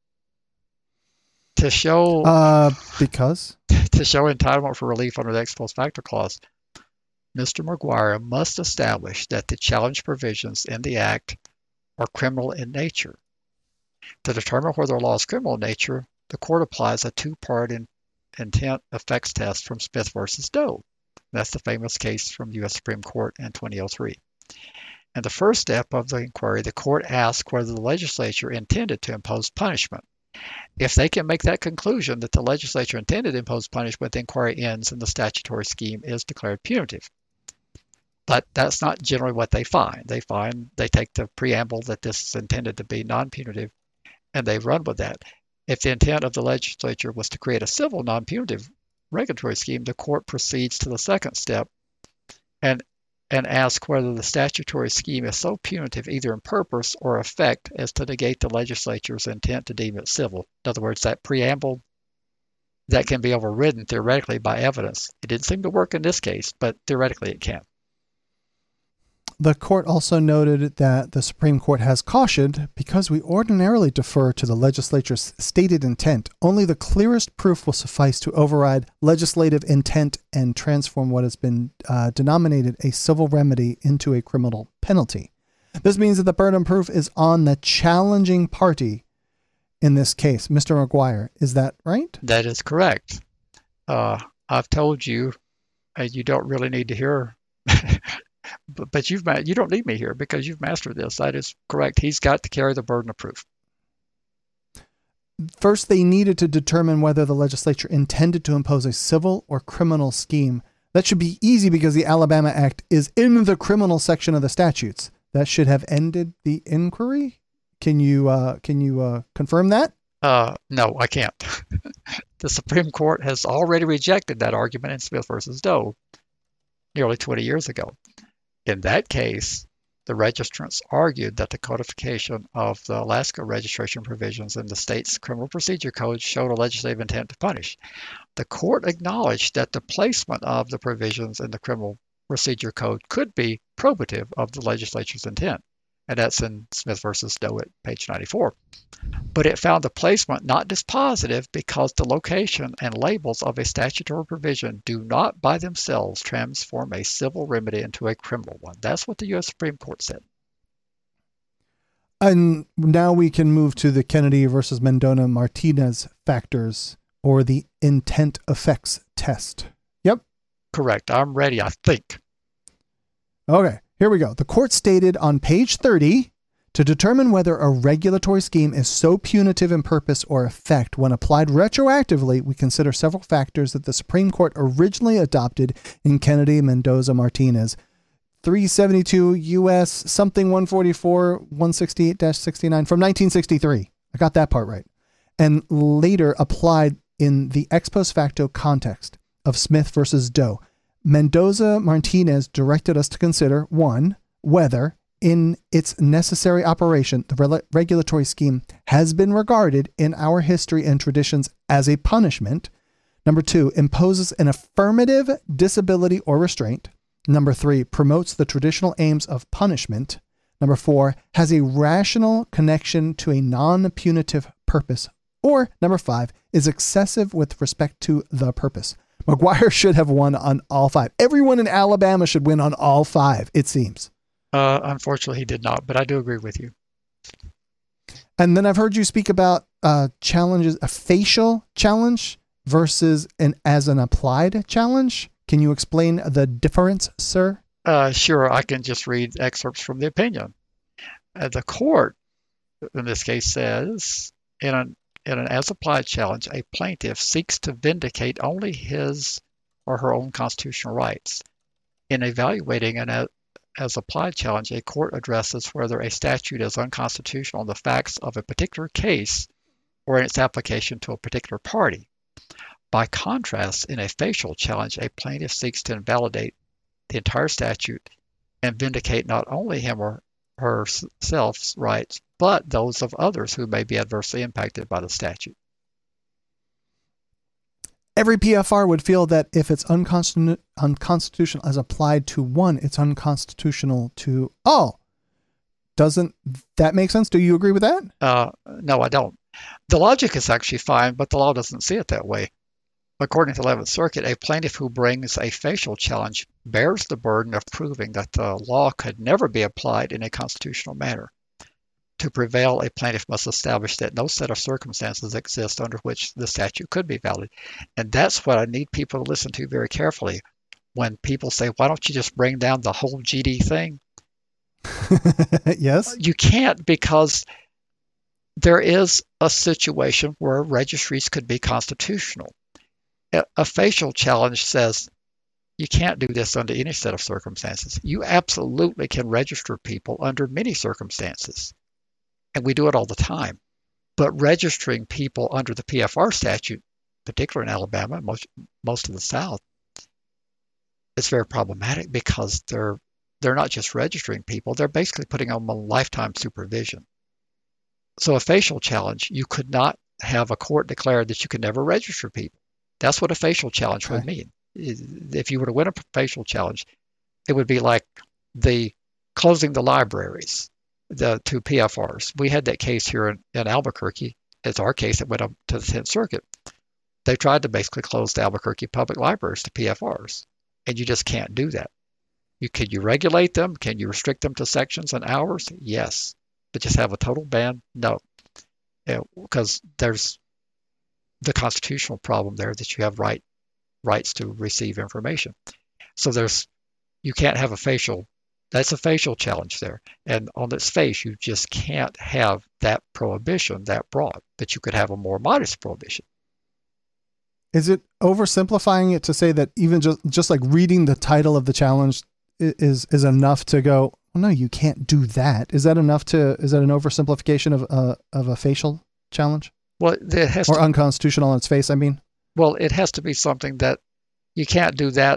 S3: To show
S2: Uh, because
S3: to show entitlement for relief under the ex post facto clause, Mister McGuire must establish that the challenge provisions in the act are criminal in nature. To determine whether a law is criminal in nature, the court applies a two-part in, intent effects test from Smith versus Doe. That's the famous case from the U S Supreme Court in twenty oh three. In the first step of the inquiry, the court asks whether the legislature intended to impose punishment. If they can make that conclusion that the legislature intended to impose punishment, the inquiry ends and the statutory scheme is declared punitive. But that's not generally what they find. They find they take the preamble that this is intended to be non-punitive, and they run with that. If the intent of the legislature was to create a civil non-punitive regulatory scheme, the court proceeds to the second step and and asks whether the statutory scheme is so punitive either in purpose or effect as to negate the legislature's intent to deem it civil. In other words, that preamble that can be overridden theoretically by evidence. It didn't seem to work in this case, but theoretically it can.
S2: the court also noted that the Supreme Court has cautioned, because we ordinarily defer to the legislature's stated intent, only the clearest proof will suffice to override legislative intent and transform what has been uh, denominated a civil remedy into a criminal penalty. This means that the burden of proof is on the challenging party in this case, Mister McGuire. Is that right?
S3: That is correct. Uh, I've told you, uh, you don't really need to hear, but, but you've you don't need me here because you've mastered this. That is correct. He's got to carry the burden of proof.
S2: First, they needed to determine whether the legislature intended to impose a civil or criminal scheme. That should be easy because the Alabama Act is in the criminal section of the statutes. That should have ended the inquiry. Can you uh, can you uh, confirm that?
S3: Uh, no, I can't. The Supreme Court has already rejected that argument in Smith versus Doe nearly twenty years ago. In that case, the registrants argued that the codification of the Alaska registration provisions in the state's criminal procedure code showed a legislative intent to punish. The court acknowledged that the placement of the provisions in the criminal procedure code could be probative of the legislature's intent, and that's in Smith versus Doe at page ninety-four. But it found the placement not dispositive because the location and labels of a statutory provision do not by themselves transform a civil remedy into a criminal one. That's what the U S Supreme Court said.
S2: And now we can move to the Kennedy versus Mendona-Martinez factors, or the intent effects test. Yep.
S3: Correct. I'm ready, I think.
S2: Okay, here we go. The court stated on page thirty, to determine whether a regulatory scheme is so punitive in purpose or effect when applied retroactively, we consider several factors that the Supreme Court originally adopted in Kennedy-Mendoza-Martinez. three seventy-two U S something one forty-four one sixty-eight dash sixty-nine from nineteen sixty-three. I got that part right. And later applied in the ex post facto context of Smith versus Doe. Mendoza-Martinez directed us to consider, one, whether in its necessary operation, the re- regulatory scheme has been regarded in our history and traditions as a punishment. Number two, imposes an affirmative disability or restraint. Number three, promotes the traditional aims of punishment. Number four, has a rational connection to a non-punitive purpose. Or number five, is excessive with respect to the purpose. McGuire should have won on all five. Everyone in Alabama should win on all five, it seems.
S3: Uh, unfortunately, he did not, but I do agree with you.
S2: And then I've heard you speak about uh, challenges, a facial challenge versus an as an applied challenge. Can you explain the difference, sir?
S3: Uh, sure, I can just read excerpts from the opinion. Uh, the court, in this case, says, in an, in an as-applied challenge, a plaintiff seeks to vindicate only his or her own constitutional rights. In evaluating an as-applied challenge, a court addresses whether a statute is unconstitutional on the facts of a particular case or in its application to a particular party. By contrast, in a facial challenge, a plaintiff seeks to invalidate the entire statute and vindicate not only him or herself's rights, but those of others who may be adversely impacted by the statute.
S2: Every P F R would feel that if it's unconstitu- unconstitutional as applied to one, it's unconstitutional to all. Doesn't that make sense? Do you agree with that?
S3: Uh, no, I don't. The logic is actually fine, but the law doesn't see it that way. According to the eleventh Circuit, a plaintiff who brings a facial challenge bears the burden of proving that the law could never be applied in a constitutional manner. To prevail, a plaintiff must establish that no set of circumstances exist under which the statute could be valid. And that's what I need people to listen to very carefully. When people say, why don't you just bring down the whole G D thing?
S2: Yes.
S3: You can't, because there is a situation where registries could be constitutional. A facial challenge says you can't do this under any set of circumstances. You absolutely can register people under many circumstances, and we do it all the time. But registering people under the P F R statute, particularly in Alabama, most most of the South, it's very problematic because they're they're not just registering people; they're basically putting them on lifetime supervision. So a facial challenge, you could not have a court declare that you could never register people. That's what a facial challenge would mean. If you were to win a facial challenge, it would be like the closing the libraries, the two P F Rs. We had that case here in, in Albuquerque. It's our case that went up to the tenth Circuit. They tried to basically close the Albuquerque public libraries to P F Rs, and you just can't do that. You can you regulate them? Can you restrict them to sections and hours? Yes. But just have a total ban? No. Because yeah, there's the constitutional problem there that you have right rights to receive information. So there's you can't have a facial that's a facial challenge there. And on its face, you just can't have that prohibition that broad, but you could have a more modest prohibition.
S2: Is it oversimplifying it to say that even just just like reading the title of the challenge is is enough to go, well, no, you can't do that? Is that enough to is that an oversimplification of uh, of a facial challenge?
S3: Well, it has
S2: or
S3: to,
S2: unconstitutional on its face, I mean?
S3: Well, it has to be something that you can't do that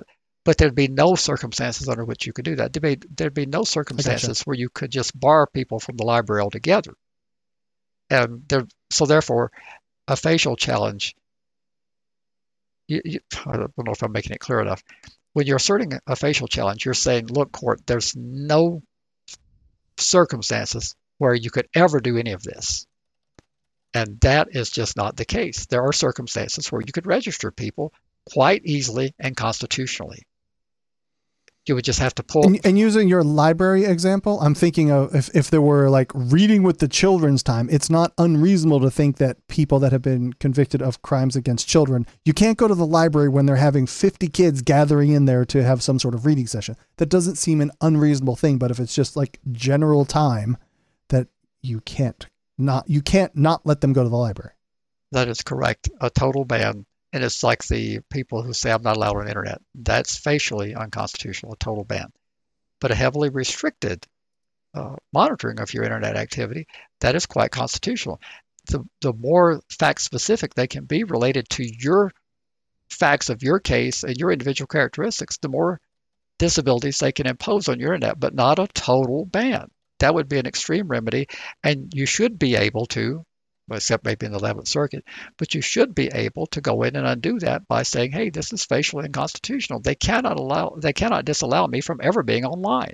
S3: But there'd be no circumstances under which you could do that. There'd be, there'd be no circumstances where you could just bar people from the library altogether. And there, so therefore, a facial challenge, you, you, I don't know if I'm making it clear enough. When you're asserting a facial challenge, you're saying, look, court, there's no circumstances where you could ever do any of this. And that is just not the case. There are circumstances where you could register people quite easily and constitutionally. You would just have to pull.
S2: And, and using your library example, I'm thinking of if, if there were like reading with the children's time, it's not unreasonable to think that people that have been convicted of crimes against children, you can't go to the library when they're having fifty kids gathering in there to have some sort of reading session. That doesn't seem an unreasonable thing, but if it's just like general time, that you can't not, you can't not let them go to the library.
S3: That is correct. A total ban. And it's like the people who say I'm not allowed on the internet. That's facially unconstitutional, a total ban. But a heavily restricted uh, monitoring of your internet activity, that is quite constitutional. The, the more fact-specific they can be related to your facts of your case and your individual characteristics, the more disabilities they can impose on your internet, but not a total ban. That would be an extreme remedy, and you should be able to, except maybe in the eleventh Circuit, but you should be able to go in and undo that by saying, hey, this is facially unconstitutional. They cannot allow, they cannot disallow me from ever being online.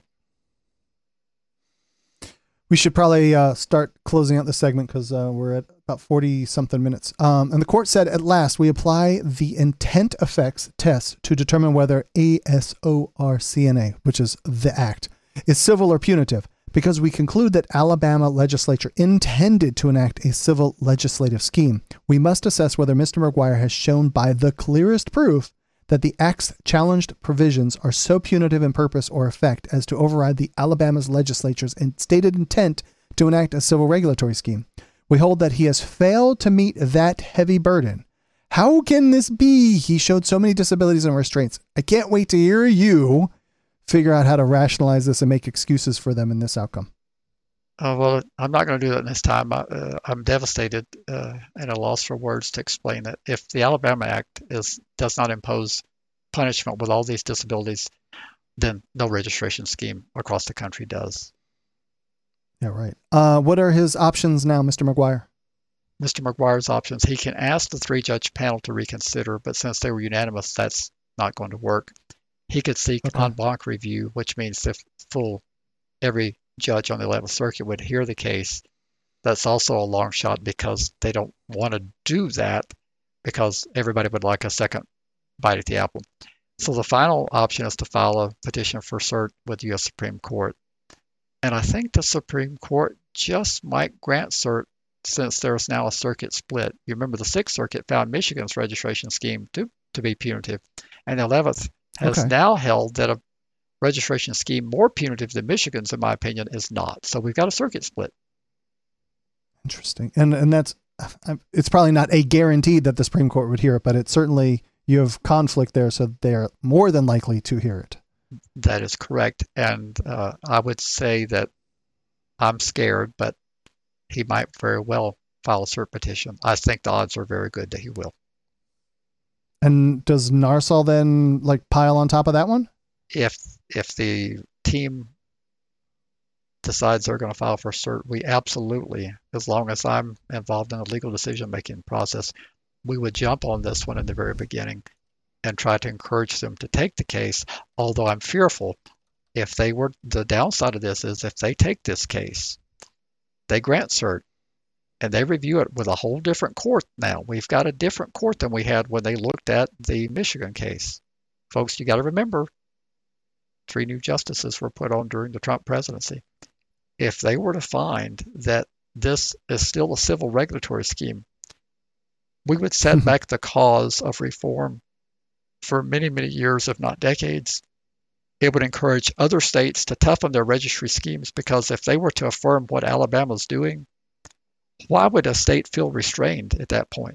S2: We should probably uh, start closing out the segment because uh, we're at about forty something minutes. Um, and the court said, at last, we apply the intent effects test to determine whether A S O R C N A, which is the act, is civil or punitive, because we conclude that Alabama legislature intended to enact a civil legislative scheme. We must assess whether Mister McGuire has shown by the clearest proof that the Act's challenged provisions are so punitive in purpose or effect as to override the Alabama's legislature's stated intent to enact a civil regulatory scheme. We hold that he has failed to meet that heavy burden. How can this be? He showed so many disabilities and restraints. I can't wait to hear you figure out how to rationalize this and make excuses for them in this outcome.
S3: Uh, well, I'm not going to do that this time. I, uh, I'm devastated uh, and at a loss for words to explain that. If the Alabama Act is does not impose punishment with all these disabilities, then no registration scheme across the country does.
S2: Yeah, right. Uh, what are his options now, Mister McGuire?
S3: Mister McGuire's options, he can ask the three-judge panel to reconsider, but since they were unanimous, that's not going to work. He could seek
S2: Okay.
S3: en banc review, which means if full every judge on the eleventh Circuit would hear the case. That's also a long shot because they don't want to do that because everybody would like a second bite at the apple. So the final option is to file a petition for cert with the U S Supreme Court. And I think the Supreme Court just might grant cert since there's now a circuit split. You remember the Sixth Circuit found Michigan's registration scheme to, to be punitive, and the eleventh has
S2: Okay.
S3: now held that a registration scheme more punitive than Michigan's, in my opinion, is not. So we've got a circuit split.
S2: Interesting. And and that's, it's probably not a guarantee that the Supreme Court would hear it, but it's certainly, you have conflict there, so they're more than likely to hear it.
S3: That is correct. And uh, I would say that I'm scared, but he might very well file a cert petition. I think the odds are very good that he will.
S2: And does NARSOL then like pile on top of that one?
S3: If if the team decides they're going to file for cert, we absolutely, as long as I'm involved in the legal decision-making process, we would jump on this one in the very beginning and try to encourage them to take the case, although I'm fearful if they were, the downside of this is if they take this case, they grant cert, and they review it with a whole different court now. We've got a different court than we had when they looked at the Michigan case. Folks, you got to remember, three new justices were put on during the Trump presidency. If they were to find that this is still a civil regulatory scheme, we would set back the cause of reform for many, many years, if not decades. It would encourage other states to toughen their registry schemes, because if they were to affirm what Alabama's doing, why would a state feel restrained at that point?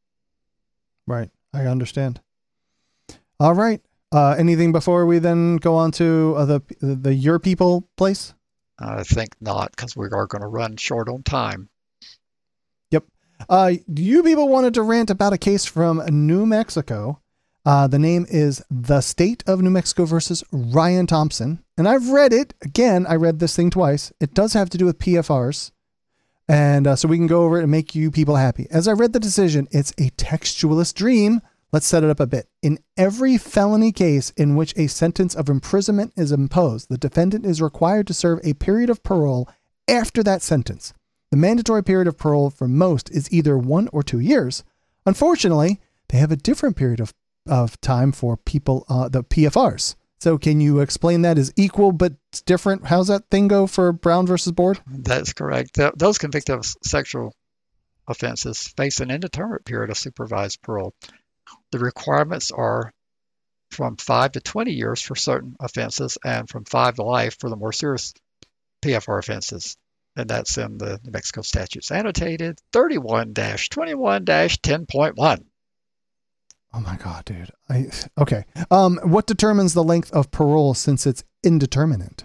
S2: Right. I understand. All right. Uh, anything before we then go on to uh, the, the Your People place?
S3: I think not, because we are going to run short on time.
S2: Yep. Uh, you people wanted to rant about a case from New Mexico. Uh, Uh, the name is The State of New Mexico versus Ryan Thompson. And I've read it. Again, I read this thing twice. It does have to do with P F Rs. And uh, so we can go over it and make you people happy. As I read the decision, it's a textualist dream. Let's set it up a bit. In every felony case in which a sentence of imprisonment is imposed, the defendant is required to serve a period of parole after that sentence. The mandatory period of parole for most is either one or two years. Unfortunately, they have a different period of, of time for people, uh, the P F Rs. So can you explain that as equal but different? How's that thing go for Brown versus Board?
S3: That's correct. Th- those convicted of sexual offenses face an indeterminate period of supervised parole. The requirements are from five to twenty years for certain offenses and from five to life for the more serious P F R offenses. And that's in the New Mexico statutes annotated thirty-one dash twenty-one dash ten point one.
S2: Oh my God, dude. I, okay. Um, what determines the length of parole since it's indeterminate?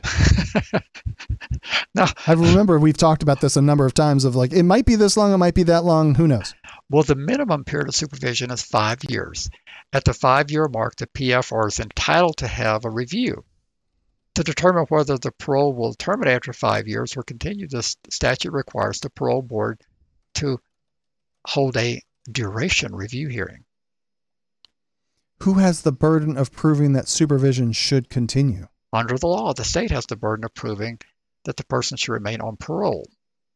S3: Now,
S2: I remember we've talked about this a number of times of like, it might be this long, it might be that long. Who knows?
S3: well, the minimum period of supervision is five years. At the five-year mark, the P F R is entitled to have a review. To determine whether the parole will terminate after five years or continue, the statute requires the parole board to hold a duration review hearing.
S2: Who has the burden of proving that supervision should continue?
S3: Under the law, the state has the burden of proving that the person should remain on parole.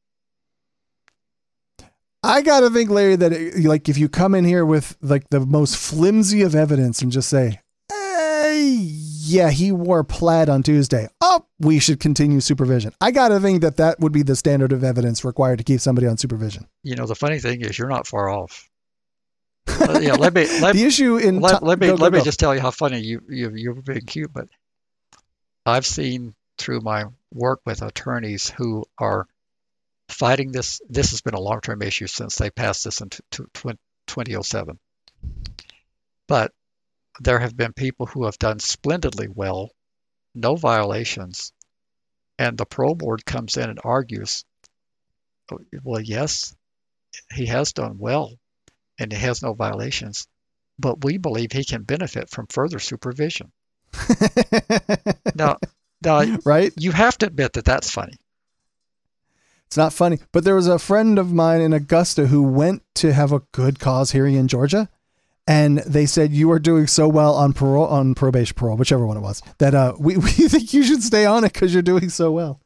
S2: I gotta think, Larry, that it, like if you come in here with like the most flimsy of evidence and just say, eh, yeah, he wore plaid on Tuesday. Oh, we should continue supervision. I gotta think that that would be the standard of evidence required to keep somebody on supervision.
S3: You know, the funny thing is, you're not far off. uh, yeah, let me let,
S2: the issue in
S3: let,
S2: t-
S3: let me
S2: go, go,
S3: let me
S2: go.
S3: just tell you how funny you you you're being cute, but I've seen through my work with attorneys who are fighting this. This has been a long-term issue since they passed this in twenty oh seven. But there have been people who have done splendidly well, no violations, and the parole board comes in and argues, well, yes, he has done well, and he has no violations, but we believe he can benefit from further supervision. now, now,
S2: right?
S3: You have to admit that that's funny.
S2: It's not funny, but there was a friend of mine in Augusta who went to have a good cause hearing in Georgia, and they said, you are doing so well on parole, on probation parole, whichever one it was, that uh, we, we think you should stay on it because you're doing so well.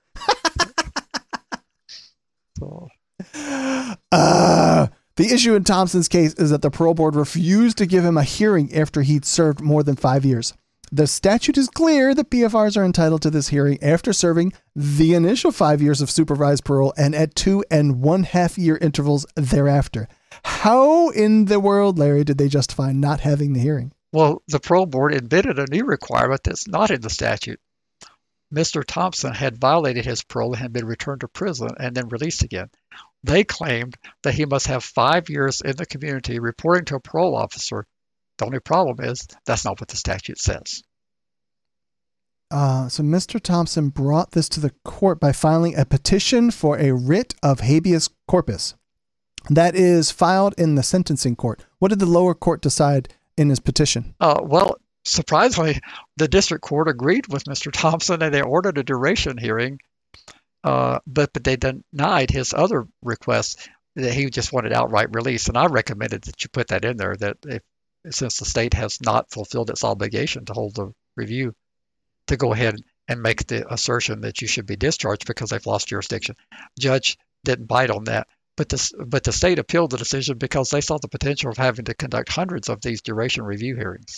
S3: so.
S2: uh, the issue in Thompson's case is that the parole board refused to give him a hearing after he'd served more than five years. The statute is clear that P F Rs are entitled to this hearing after serving the initial five years of supervised parole and at two and one half year intervals thereafter. How in the world, Larry, did they justify not having the hearing?
S3: Well, the parole board admitted a new requirement that's not in the statute. Mister Thompson had violated his parole and had been returned to prison and then released again. They claimed that he must have five years in the community reporting to a parole officer. The only problem is that's not what the statute says.
S2: Uh, so Mister Thompson brought this to the court by filing a petition for a writ of habeas corpus that is filed in the sentencing court. What did the lower court decide in his petition?
S3: Uh, well, surprisingly, the district court agreed with Mister Thompson and they ordered a duration hearing, uh, but, but they denied his other request that he just wanted outright release. And I recommended that you put that in there, that if, since the state has not fulfilled its obligation to hold the review, to go ahead and make the assertion that you should be discharged because they've lost jurisdiction. Judge didn't bite on that, but the, but the state appealed the decision because they saw the potential of having to conduct hundreds of these duration review hearings.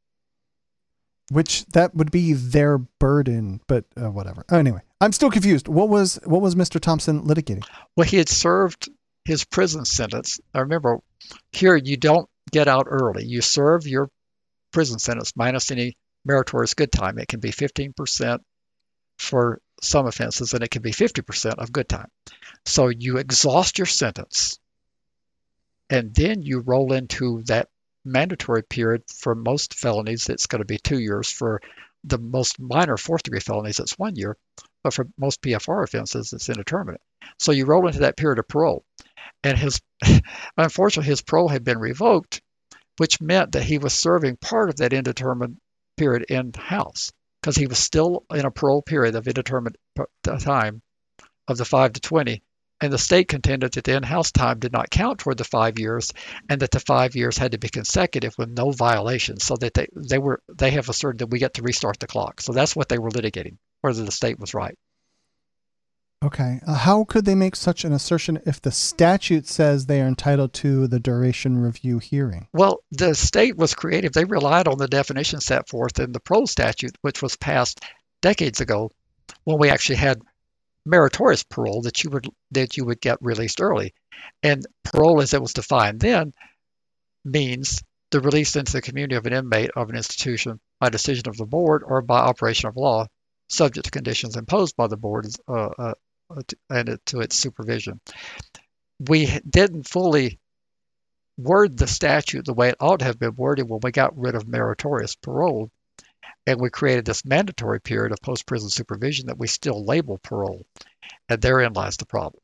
S2: Which that would be their burden, but uh, whatever. Anyway, I'm still confused. What was what was Mister Thompson litigating?
S3: Well, he had served his prison sentence. Now remember, here you don't get out early. You serve your prison sentence minus any meritorious good time. It can be fifteen percent for some offenses, and it can be fifty percent of good time. So you exhaust your sentence, and then you roll into that mandatory period. For most felonies, it's going to be two years. For the most minor fourth degree felonies, it's one year. But for most P F R offenses, it's indeterminate. So you roll into that period of parole. And his, unfortunately, his parole had been revoked which meant that he was serving part of that indeterminate period in-house because he was still in a parole period of indeterminate time of the five to twenty. And the state contended that the in-house time did not count toward the five years and that the five years had to be consecutive with no violations, so that they, they were they have asserted that we get to restart the clock. So that's what they were litigating, whether the state was right.
S2: Okay. Uh, how could they make such an assertion if the statute says they are entitled to the duration review hearing?
S3: Well, the state was creative. They relied on the definition set forth in the parole statute, which was passed decades ago when we actually had meritorious parole, that you would that you would get released early. And parole, as it was defined then, means the release into the community of an inmate of an institution by decision of the board or by operation of law, subject to conditions imposed by the board uh, uh, and to its supervision. We didn't fully word the statute the way it ought to have been worded when we got rid of meritorious parole, and we created this mandatory period of post-prison supervision that we still label parole. And therein lies the problem.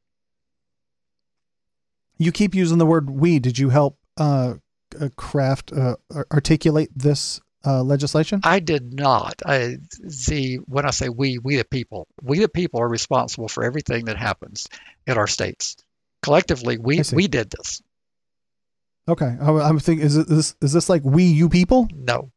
S2: You keep using the word we. Did you help uh, craft, uh, articulate this uh, legislation?
S3: I did not. I, the, when I say we, we the people, we the people are responsible for everything that happens in our states. Collectively, we, we did this.
S2: Okay. I, I'm thinking, is, it, is, is this like we, you people?
S3: No.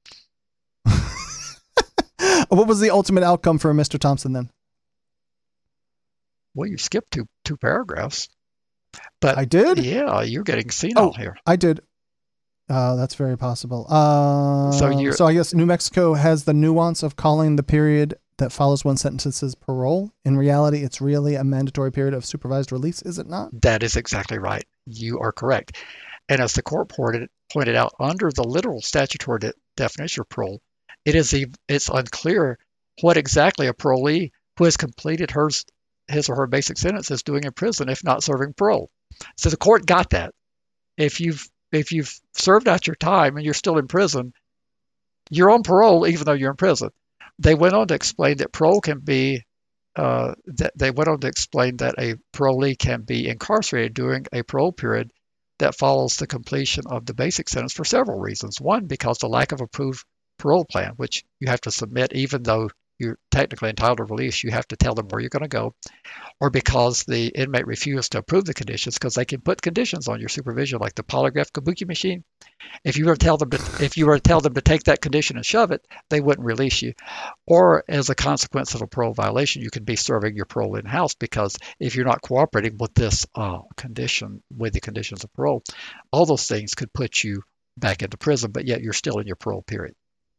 S2: What was the ultimate outcome for Mister Thompson then?
S3: Well, you skipped two two paragraphs. But
S2: I did?
S3: Yeah, you're getting senile
S2: oh,
S3: here.
S2: I did. Uh, that's very possible. Uh,
S3: so, you're,
S2: so I guess New Mexico has the nuance of calling the period that follows one sentence as parole. In reality, it's really a mandatory period of supervised release, is it not?
S3: That is exactly right. You are correct. And as the court pointed, pointed out, under the literal statutory de- definition of parole, it is it's unclear what exactly a parolee who has completed hers, his or her basic sentence is doing in prison if not serving parole. So the court got that. If you've if you've served out your time and you're still in prison, you're on parole even though you're in prison. They went on to explain that parole can be uh, that they went on to explain that a parolee can be incarcerated during a parole period that follows the completion of the basic sentence for several reasons. One, because the lack of approved parole plan, which you have to submit even though you're technically entitled to release, you have to tell them where you're going to go, or because the inmate refused to approve the conditions, because they can put conditions on your supervision, like the polygraph kabuki machine. If you were to tell them to, if you were to tell them to take that condition and shove it, they wouldn't release you. Or as a consequence of a parole violation, you could be serving your parole in-house, because if you're not cooperating with this uh, condition, with the conditions of parole, all those things could put you back into prison, but yet you're still in your parole period.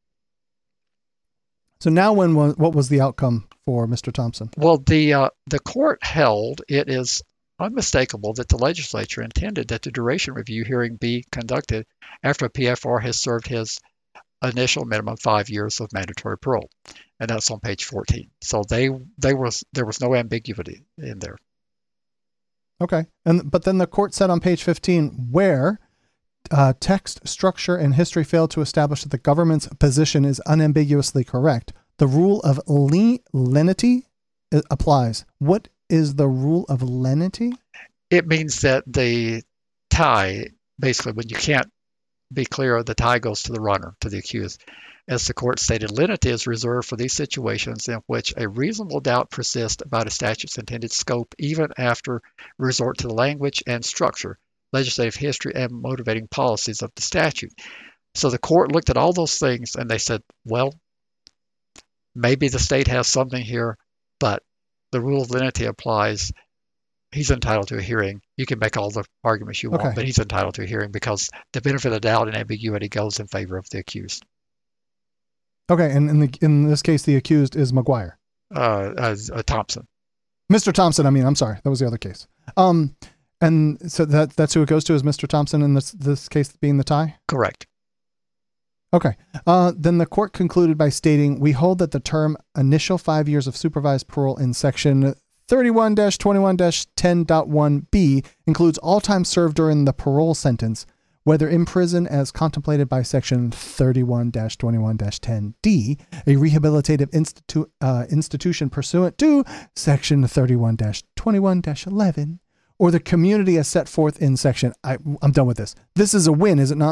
S2: So now, when was, what was the outcome for Mister Thompson?
S3: Well, the uh, the court held it is unmistakable that the legislature intended that the duration review hearing be conducted after a P F R has served his initial minimum five years of mandatory parole, and that's on page fourteen. So they they was there was no ambiguity in there.
S2: Okay, and but then the court said on page fifteen where. Uh, text, structure, and history failed to establish that the government's position is unambiguously correct. The rule of le- lenity applies. What is the rule of lenity?
S3: It means that the tie, basically, when you can't be clear, the tie goes to the runner, to the accused. As the court stated, lenity is reserved for these situations in which a reasonable doubt persists about a statute's intended scope, even after resort to the language and structure, legislative history, and motivating policies of the statute. So the court looked at all those things and they said, well, maybe the state has something here, but the rule of lenity applies. He's entitled to a hearing. You can make all the arguments you want,
S2: okay.
S3: but he's entitled to a hearing because the benefit of the doubt and ambiguity goes in favor of the accused.
S2: Okay, and in, the, in this case, the accused is McGuire.
S3: Uh, as uh, Thompson.
S2: Mister Thompson, I mean, I'm sorry. That was the other case. Um, And so that that's who it goes to, is Mister Thompson in this this case being the tie?
S3: Correct.
S2: Okay. Uh, then the court concluded by stating, we hold that the term initial five years of supervised parole in section thirty-one dash twenty-one dash ten point one B includes all time served during the parole sentence, whether in prison as contemplated by section thirty-one dash twenty-one dash ten D, a rehabilitative institu- uh, institution pursuant to section thirty-one dash twenty-one dash eleven, or the community as set forth in section. I, I'm done with this. This is a win, is it not?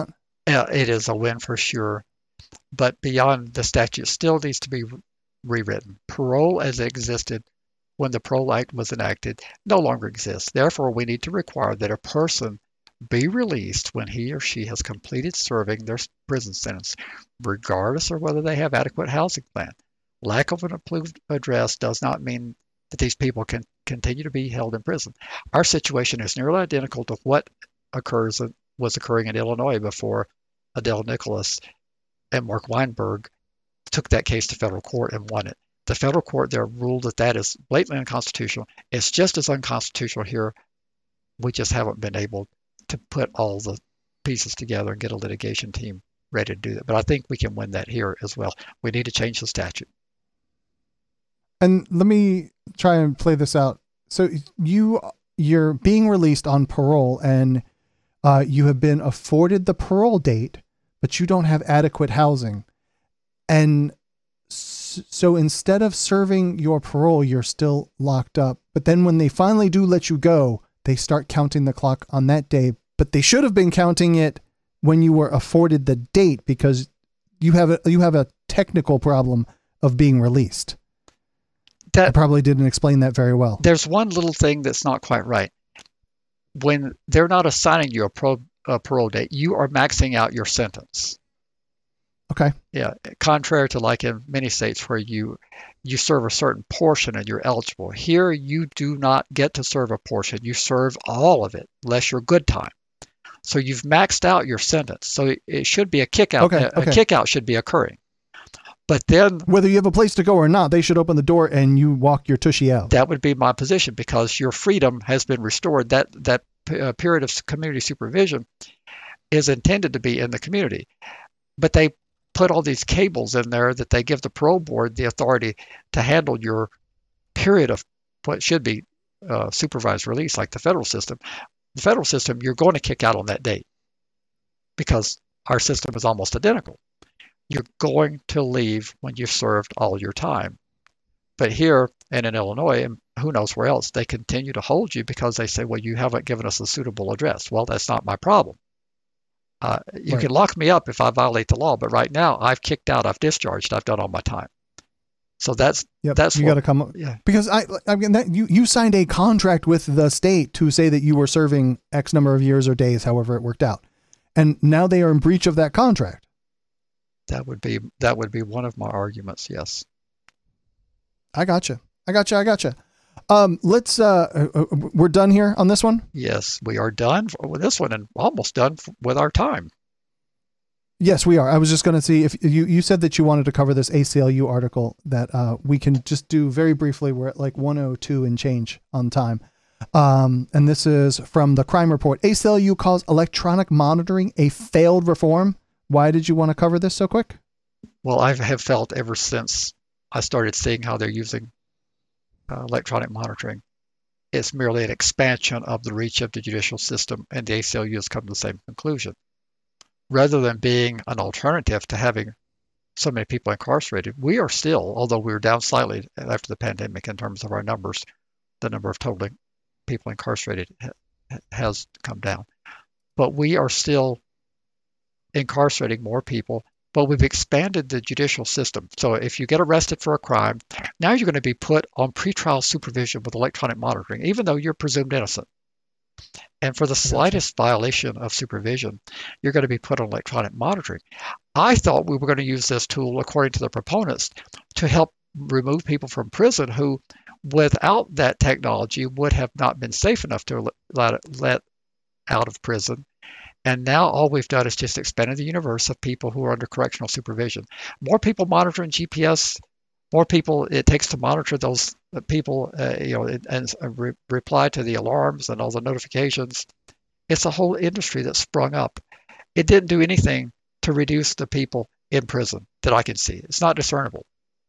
S3: uh, it is a win for sure. But beyond, the statute still needs to be rewritten. Parole as it existed when the Parole Act was enacted no longer exists. Therefore, we need to require that a person be released when he or she has completed serving their prison sentence, regardless of whether they have adequate housing plan. Lack of an approved address does not mean that these people can continue to be held in prison. Our situation is nearly identical to what occurs was occurring in Illinois before Adele Nicholas and Mark Weinberg took that case to federal court and won it. The federal court there ruled that that is blatantly unconstitutional. It's just as unconstitutional here. We just haven't been able to put all the pieces together and get a litigation team ready to do that. But I think we can win that here as well. We need to change the statute.
S2: And let me try and play this out. So you, you're being released on parole, and uh, you have been afforded the parole date, but you don't have adequate housing. And so instead of serving your parole, you're still locked up. But then when they finally do let you go, they start counting the clock on that day. But they should have been counting it when you were afforded the date, because you have a, you have a technical problem of being released. That, I probably didn't explain that very well.
S3: There's one little thing that's not quite right. When they're not assigning you a, pro, a parole date, you are maxing out your sentence.
S2: Okay.
S3: Yeah. Contrary to like in many states where you you serve a certain portion and you're eligible. Here, you do not get to serve a portion. You serve all of it, less your good time. So you've maxed out your sentence. So it should be a kick out.
S2: Okay,
S3: a,
S2: okay.
S3: a kick out should be occurring. But then,
S2: whether you have a place to go or not, they should open the door and you walk your tushy out.
S3: That would be my position, because your freedom has been restored. That that uh, period of community supervision is intended to be in the community. But they put all these cables in there that they give the parole board the authority to handle your period of what should be uh, supervised release, like the federal system. The federal system, you're going to kick out on that date because our system is almost identical. You're going to leave when you've served all your time. But here and in Illinois, and who knows where else, they continue to hold you because they say, well, you haven't given us a suitable address. Well, that's not my problem. Uh, you
S2: right.
S3: can lock me up if I violate the law, but right now I've kicked out, I've discharged, I've done all my time. So that's
S2: yep.
S3: that's
S2: you got to come up,
S3: yeah.
S2: Because I I mean that you you signed a contract with the state to say that you were serving X number of years or days, however it worked out, and now they are in breach of that contract.
S3: That would be that would be one of my arguments. Yes.
S2: I gotcha. I gotcha. I gotcha. Um, let's. Uh, uh, we're done here on this one.
S3: Yes, we are done with this one, and almost done with our time.
S2: Yes, we are. I was just going to see if you you said that you wanted to cover this A C L U article that uh, we can just do very briefly. We're at like one oh two and change on time. Um, and this is from the crime report. A C L U calls electronic monitoring a failed reform. Why did you want to cover this so quick?
S3: Well, I have felt ever since I started seeing how they're using uh, electronic monitoring, it's merely an expansion of the reach of the judicial system, and the A C L U has come to the same conclusion. Rather than being an alternative to having so many people incarcerated, we are still, although we were down slightly after the pandemic in terms of our numbers, the number of total people incarcerated ha- has come down. But we are still incarcerating more people, but we've expanded the judicial system. So if you get arrested for a crime, now you're going to be put on pretrial supervision with electronic monitoring, even though you're presumed innocent. And for the slightest violation of supervision, you're going to be put on electronic monitoring. I thought we were going to use this tool, according to the proponents, to help remove people from prison who, without that technology, would have not been safe enough to let, let out of prison. And now all we've done is just expanded the universe of people who are under correctional supervision. More people monitoring G P S, more people it takes to monitor those people, uh, you know, and, and re- reply to the alarms and all the notifications. It's a whole industry that sprung up. It didn't do anything to reduce the people in prison that I can see. It's not discernible.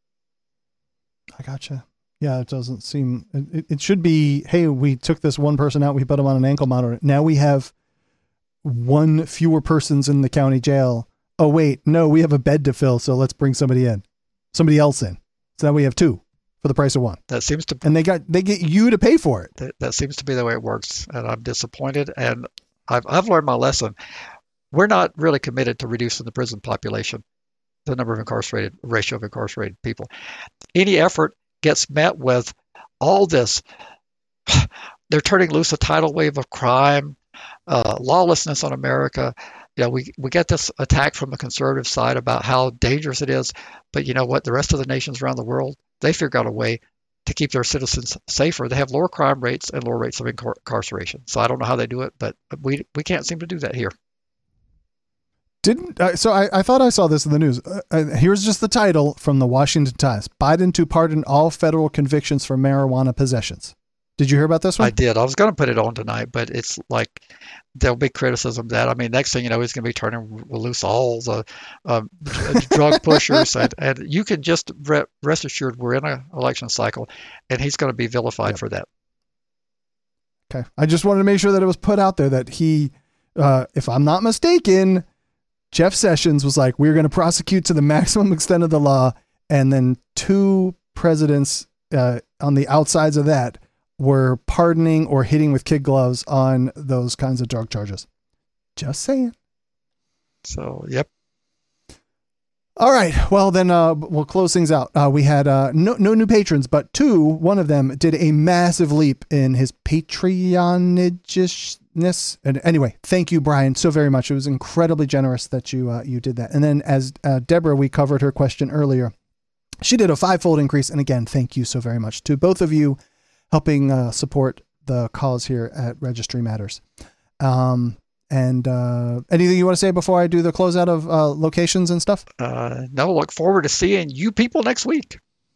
S2: I gotcha. Yeah, it doesn't seem, it, it should be, hey, we took this one person out, we put them on an ankle monitor. Now we have one fewer persons in the county jail. Oh, wait, no, we have a bed to fill, so let's bring somebody in, somebody else in. So now we have two for the price of one.
S3: That seems to,
S2: and they got they get you to pay for it.
S3: That, that seems to be the way it works, and I'm disappointed. And I've I've learned my lesson. we're not really committed to reducing the prison population, the number of incarcerated, ratio of incarcerated people. Any effort gets met with all this. They're turning loose a tidal wave of crime, uh, lawlessness on America. You know, we, we get this attack from the conservative side about how dangerous it is. But you know what? The rest of the nations around the world, they figure out a way to keep their citizens safer. They have lower crime rates and lower rates of incar- incarceration. So I don't know how they do it, but we we can't seem to do that here.
S2: Didn't uh, so I, I thought I saw this in the news. Uh, uh, here's just the title from the Washington Times: Biden to pardon all federal convictions for marijuana possessions. Did you hear about this one?
S3: I did. I was going to put it on tonight, but it's like there'll be criticism of that. I mean, next thing you know, he's going to be turning loose all the um, drug pushers, and, and you can just re- rest assured we're in an election cycle, and he's going to be vilified
S2: yep.
S3: for that.
S2: Okay. I just wanted to make sure that it was put out there that he, uh, if I'm not mistaken, Jeff Sessions was like, we're going to prosecute to the maximum extent of the law. And then two presidents uh, on the outsides of that were pardoning or hitting with kid gloves on those kinds of drug charges. Just saying.
S3: So, yep.
S2: All right. Well, then uh, we'll close things out. Uh, we had uh, no, no new patrons, but two, one of them did a massive leap in his Patreonagishness. And anyway, thank you, Brian, so very much. It was incredibly generous that you uh, you did that. And then as uh, Deborah, we covered her question earlier. She did a five-fold increase. And again, thank you so very much to both of you helping uh, support the cause here at Registry Matters. Um, and uh, anything you want to say before I do the closeout of uh, locations and stuff?
S3: Uh, no, look forward to seeing you people next week.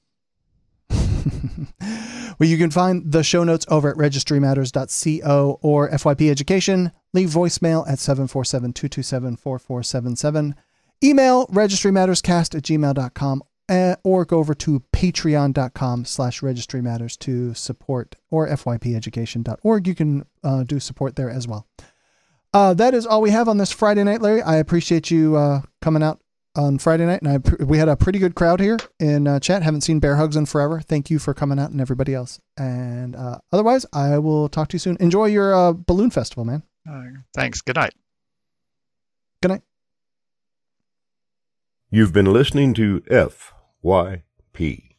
S2: Well, you can find the show notes over at registry matters dot co or F Y P Education. Leave voicemail at seven four seven, two two seven, four four seven seven. Email registrymatterscast at gmail dot com. Uh, or go over to patreon.com slash registry matters to support, or F Y P education dot org. You can uh, do support there as well. Uh, that is all we have on this Friday night, Larry. I appreciate you uh, coming out on Friday night. And I, we had a pretty good crowd here in uh, chat. Haven't seen bear hugs in forever. Thank you for coming out and everybody else. And uh, otherwise, I will talk to you soon. Enjoy your uh, balloon festival, man.
S3: Uh, thanks. Good night.
S2: Good night.
S1: You've been listening to F Y P.